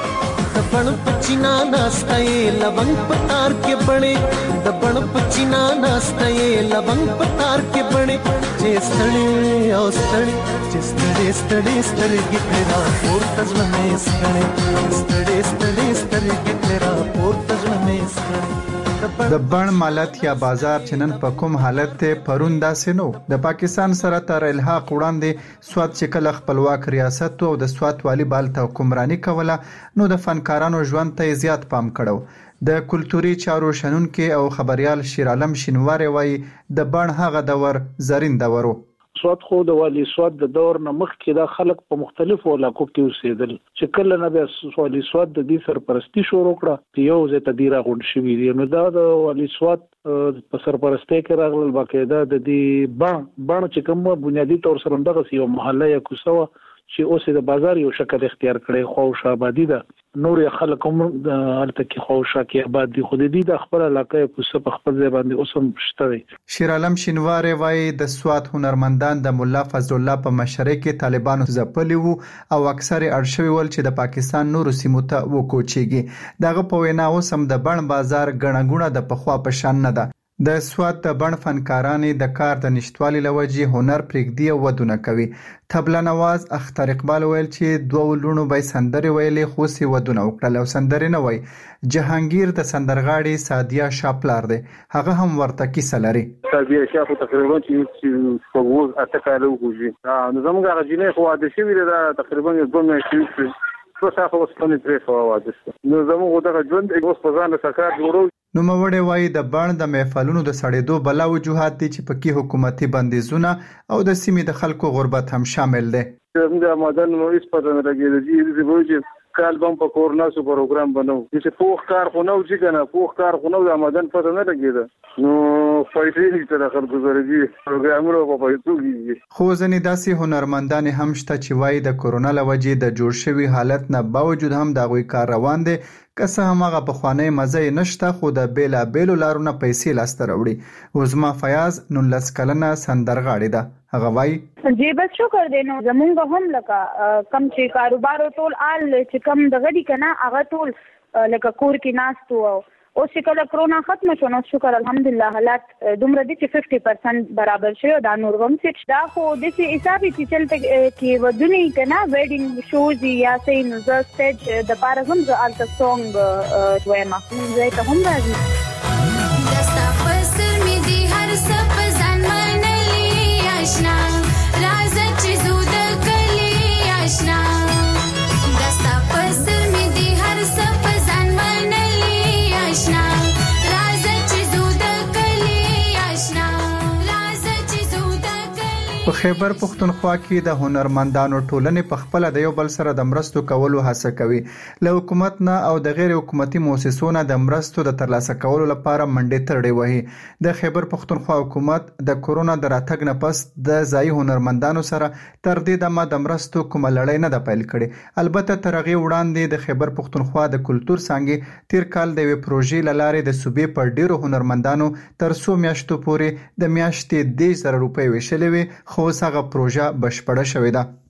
दबण पचिना नास्ताए लवंग पतार के बने दबण पचिना नास्ताए लवंग पतार के बने जे स्थळे ओ स्थळे जे स्थळे स्थळे स्थळे गितरा और तजवने स्थळे स्थळे स्थळे स्थळे गितरा और तजवने स्थळे. د بند مالت یا بازار چې نن په کوم حالت ته پرون داسې نو د پاکستان سره تر الحاق وړاندې سواد چې کله خپلواک ریاست او د سواد والیبال ته حکمرانی کوله نو د فنکارانو ژوند ته زیات پام کړو. د کلتوري چارو شنونکي او خبريال شیر عالم شینواری وایي د بند هغه دور زرین دورو. سواد خو د والی سواد د دور نه مخکې دا خلک په مختلفو علاقو کې اوسېدل چې کله نه بیا والی سواد د دې سرپرستی شروع کړه یو ځای ته ډیره غونډ شوي دي نو دا د والی سواد په سرپرستی کې راغلل باقاعده د دې بڼ بڼ چې کوم بنیادي طور سره دغه یو محله یا کوڅه وه چې اوس د بازار یو شکل اختیار کړی خوش آبادی ده نور خلک هم هلته کې خوشا کې آباد دي خو د دې د خپل علاقه کوڅه په خپل ځای باندې اوس هم شته دی. شیر عالم شینواری وایي د سواد هنرمندان د مولا فضل الله په مشرۍ کې طالبانو ځپلي وو او اکثر اړ شوي ول چې د پاکستان نورو سیمو ته وکوچېږي. دغه په وینا اوس هم د بند بازار ګڼه ګوڼه د پخوا په شان نه ده. د سواد د بند فنکارانې د کار د نشتوالي له وجې هنر پرېږدي او ودونه کوي. طبله نواز اختر اقبال ویل چې دوه لوڼو به سندرې ویلې خو سې ودونه وکړل او سندرې نه وایي. جهانگیر د سندرغاړي سادیه شاپلار دی هغه هم ورته کیسه لري. سادیه شاپ تقریبا چې په وز اته کاله وګوري نو زموږ هغه جینۍ خو واده شوي ده تقریبا دوه میاشتې څو ساعته اوس باندې پرې خو واده شو نو زموږ دغه ژوند اوس په ځان سکار جوړو نو موړې وایي د بڼ د محفلونو د سړېدو بلا وجوهات دي چې پکې حکومتي بندیزونه او د سیمې د خلکو غربت هم شامل دي. د مدن نو هیڅ پته نه لګېږي چې وایي کال بم په کورنا سو پروګرام بنو چې پوخ کار خو نو چې کنه پوخ کار خو نو د مدن پته نه لګېده نو فایټې تر اخر گزارېږي پروګرامونو په پېټو کې. خو ځنې داسې هنرمندان هم شته چې وایي د کورونا لوجې د جوړ شوی حالت نه باوجود هم د غوي کار روان دي که څه هم هغه بخوانی مزه نشته خو د بیلا بیلو لارونه پیسې لاسته راوړي. عظما فیاض نولس کلنه سندرغاړې ده. هغه وایي جی بس شکر دی نو زمونږ هم لکه کم چې کاروبار ټول آل چې کم دغه دي کنه هغه ټول لکه کور کې ناستو او او چې کله کرونا ختم شو نو شکر الحمدلله حالات دومره دي چې پنځه پنځه پرسنټ برابر شوی دا نور هم چې دا خو د سي حساب چې چلته کې ودونی کنه ویډینګ شوز یا سې نو ز سټیج د پاره هم ز الټا سونګ دویما زه ته هم راځي دستا فصل می دي هر څه په ځان منلي آشنا راز چې زود کلی آشنا دستا فصل می دي هر څه په ځان منلي آشنا راز چې زود کلی آشنا راز چې زود کلی. په خیبر پختونخوا کې د هنرمندانو ټولنې په خپل د یو بل سره د مرستو کولو هڅه کوي. له حکومت نه او د غیر حکومتي مؤسسو نه د مرستو د ترلاسه کولو لپاره منډې ترړې وهي. د خیبر پختونخوا حکومت د کورونا د راتګ نه پس د ځای هنرمندانو سره تر دې دمه د مرستو کومه لړۍ نه ده پیل کړې. البته تر هغې وړاندې د خیبر پختونخوا د کلتور څانګې تیر کال د یوې پروژې له لارې د صوبې پر ډیرو هنرمندانو تر څو میاشتو پورې د میاشتې دېرش زره روپۍ ویشلې وې خو اوس هغه پروژه بشپړه شوې ده.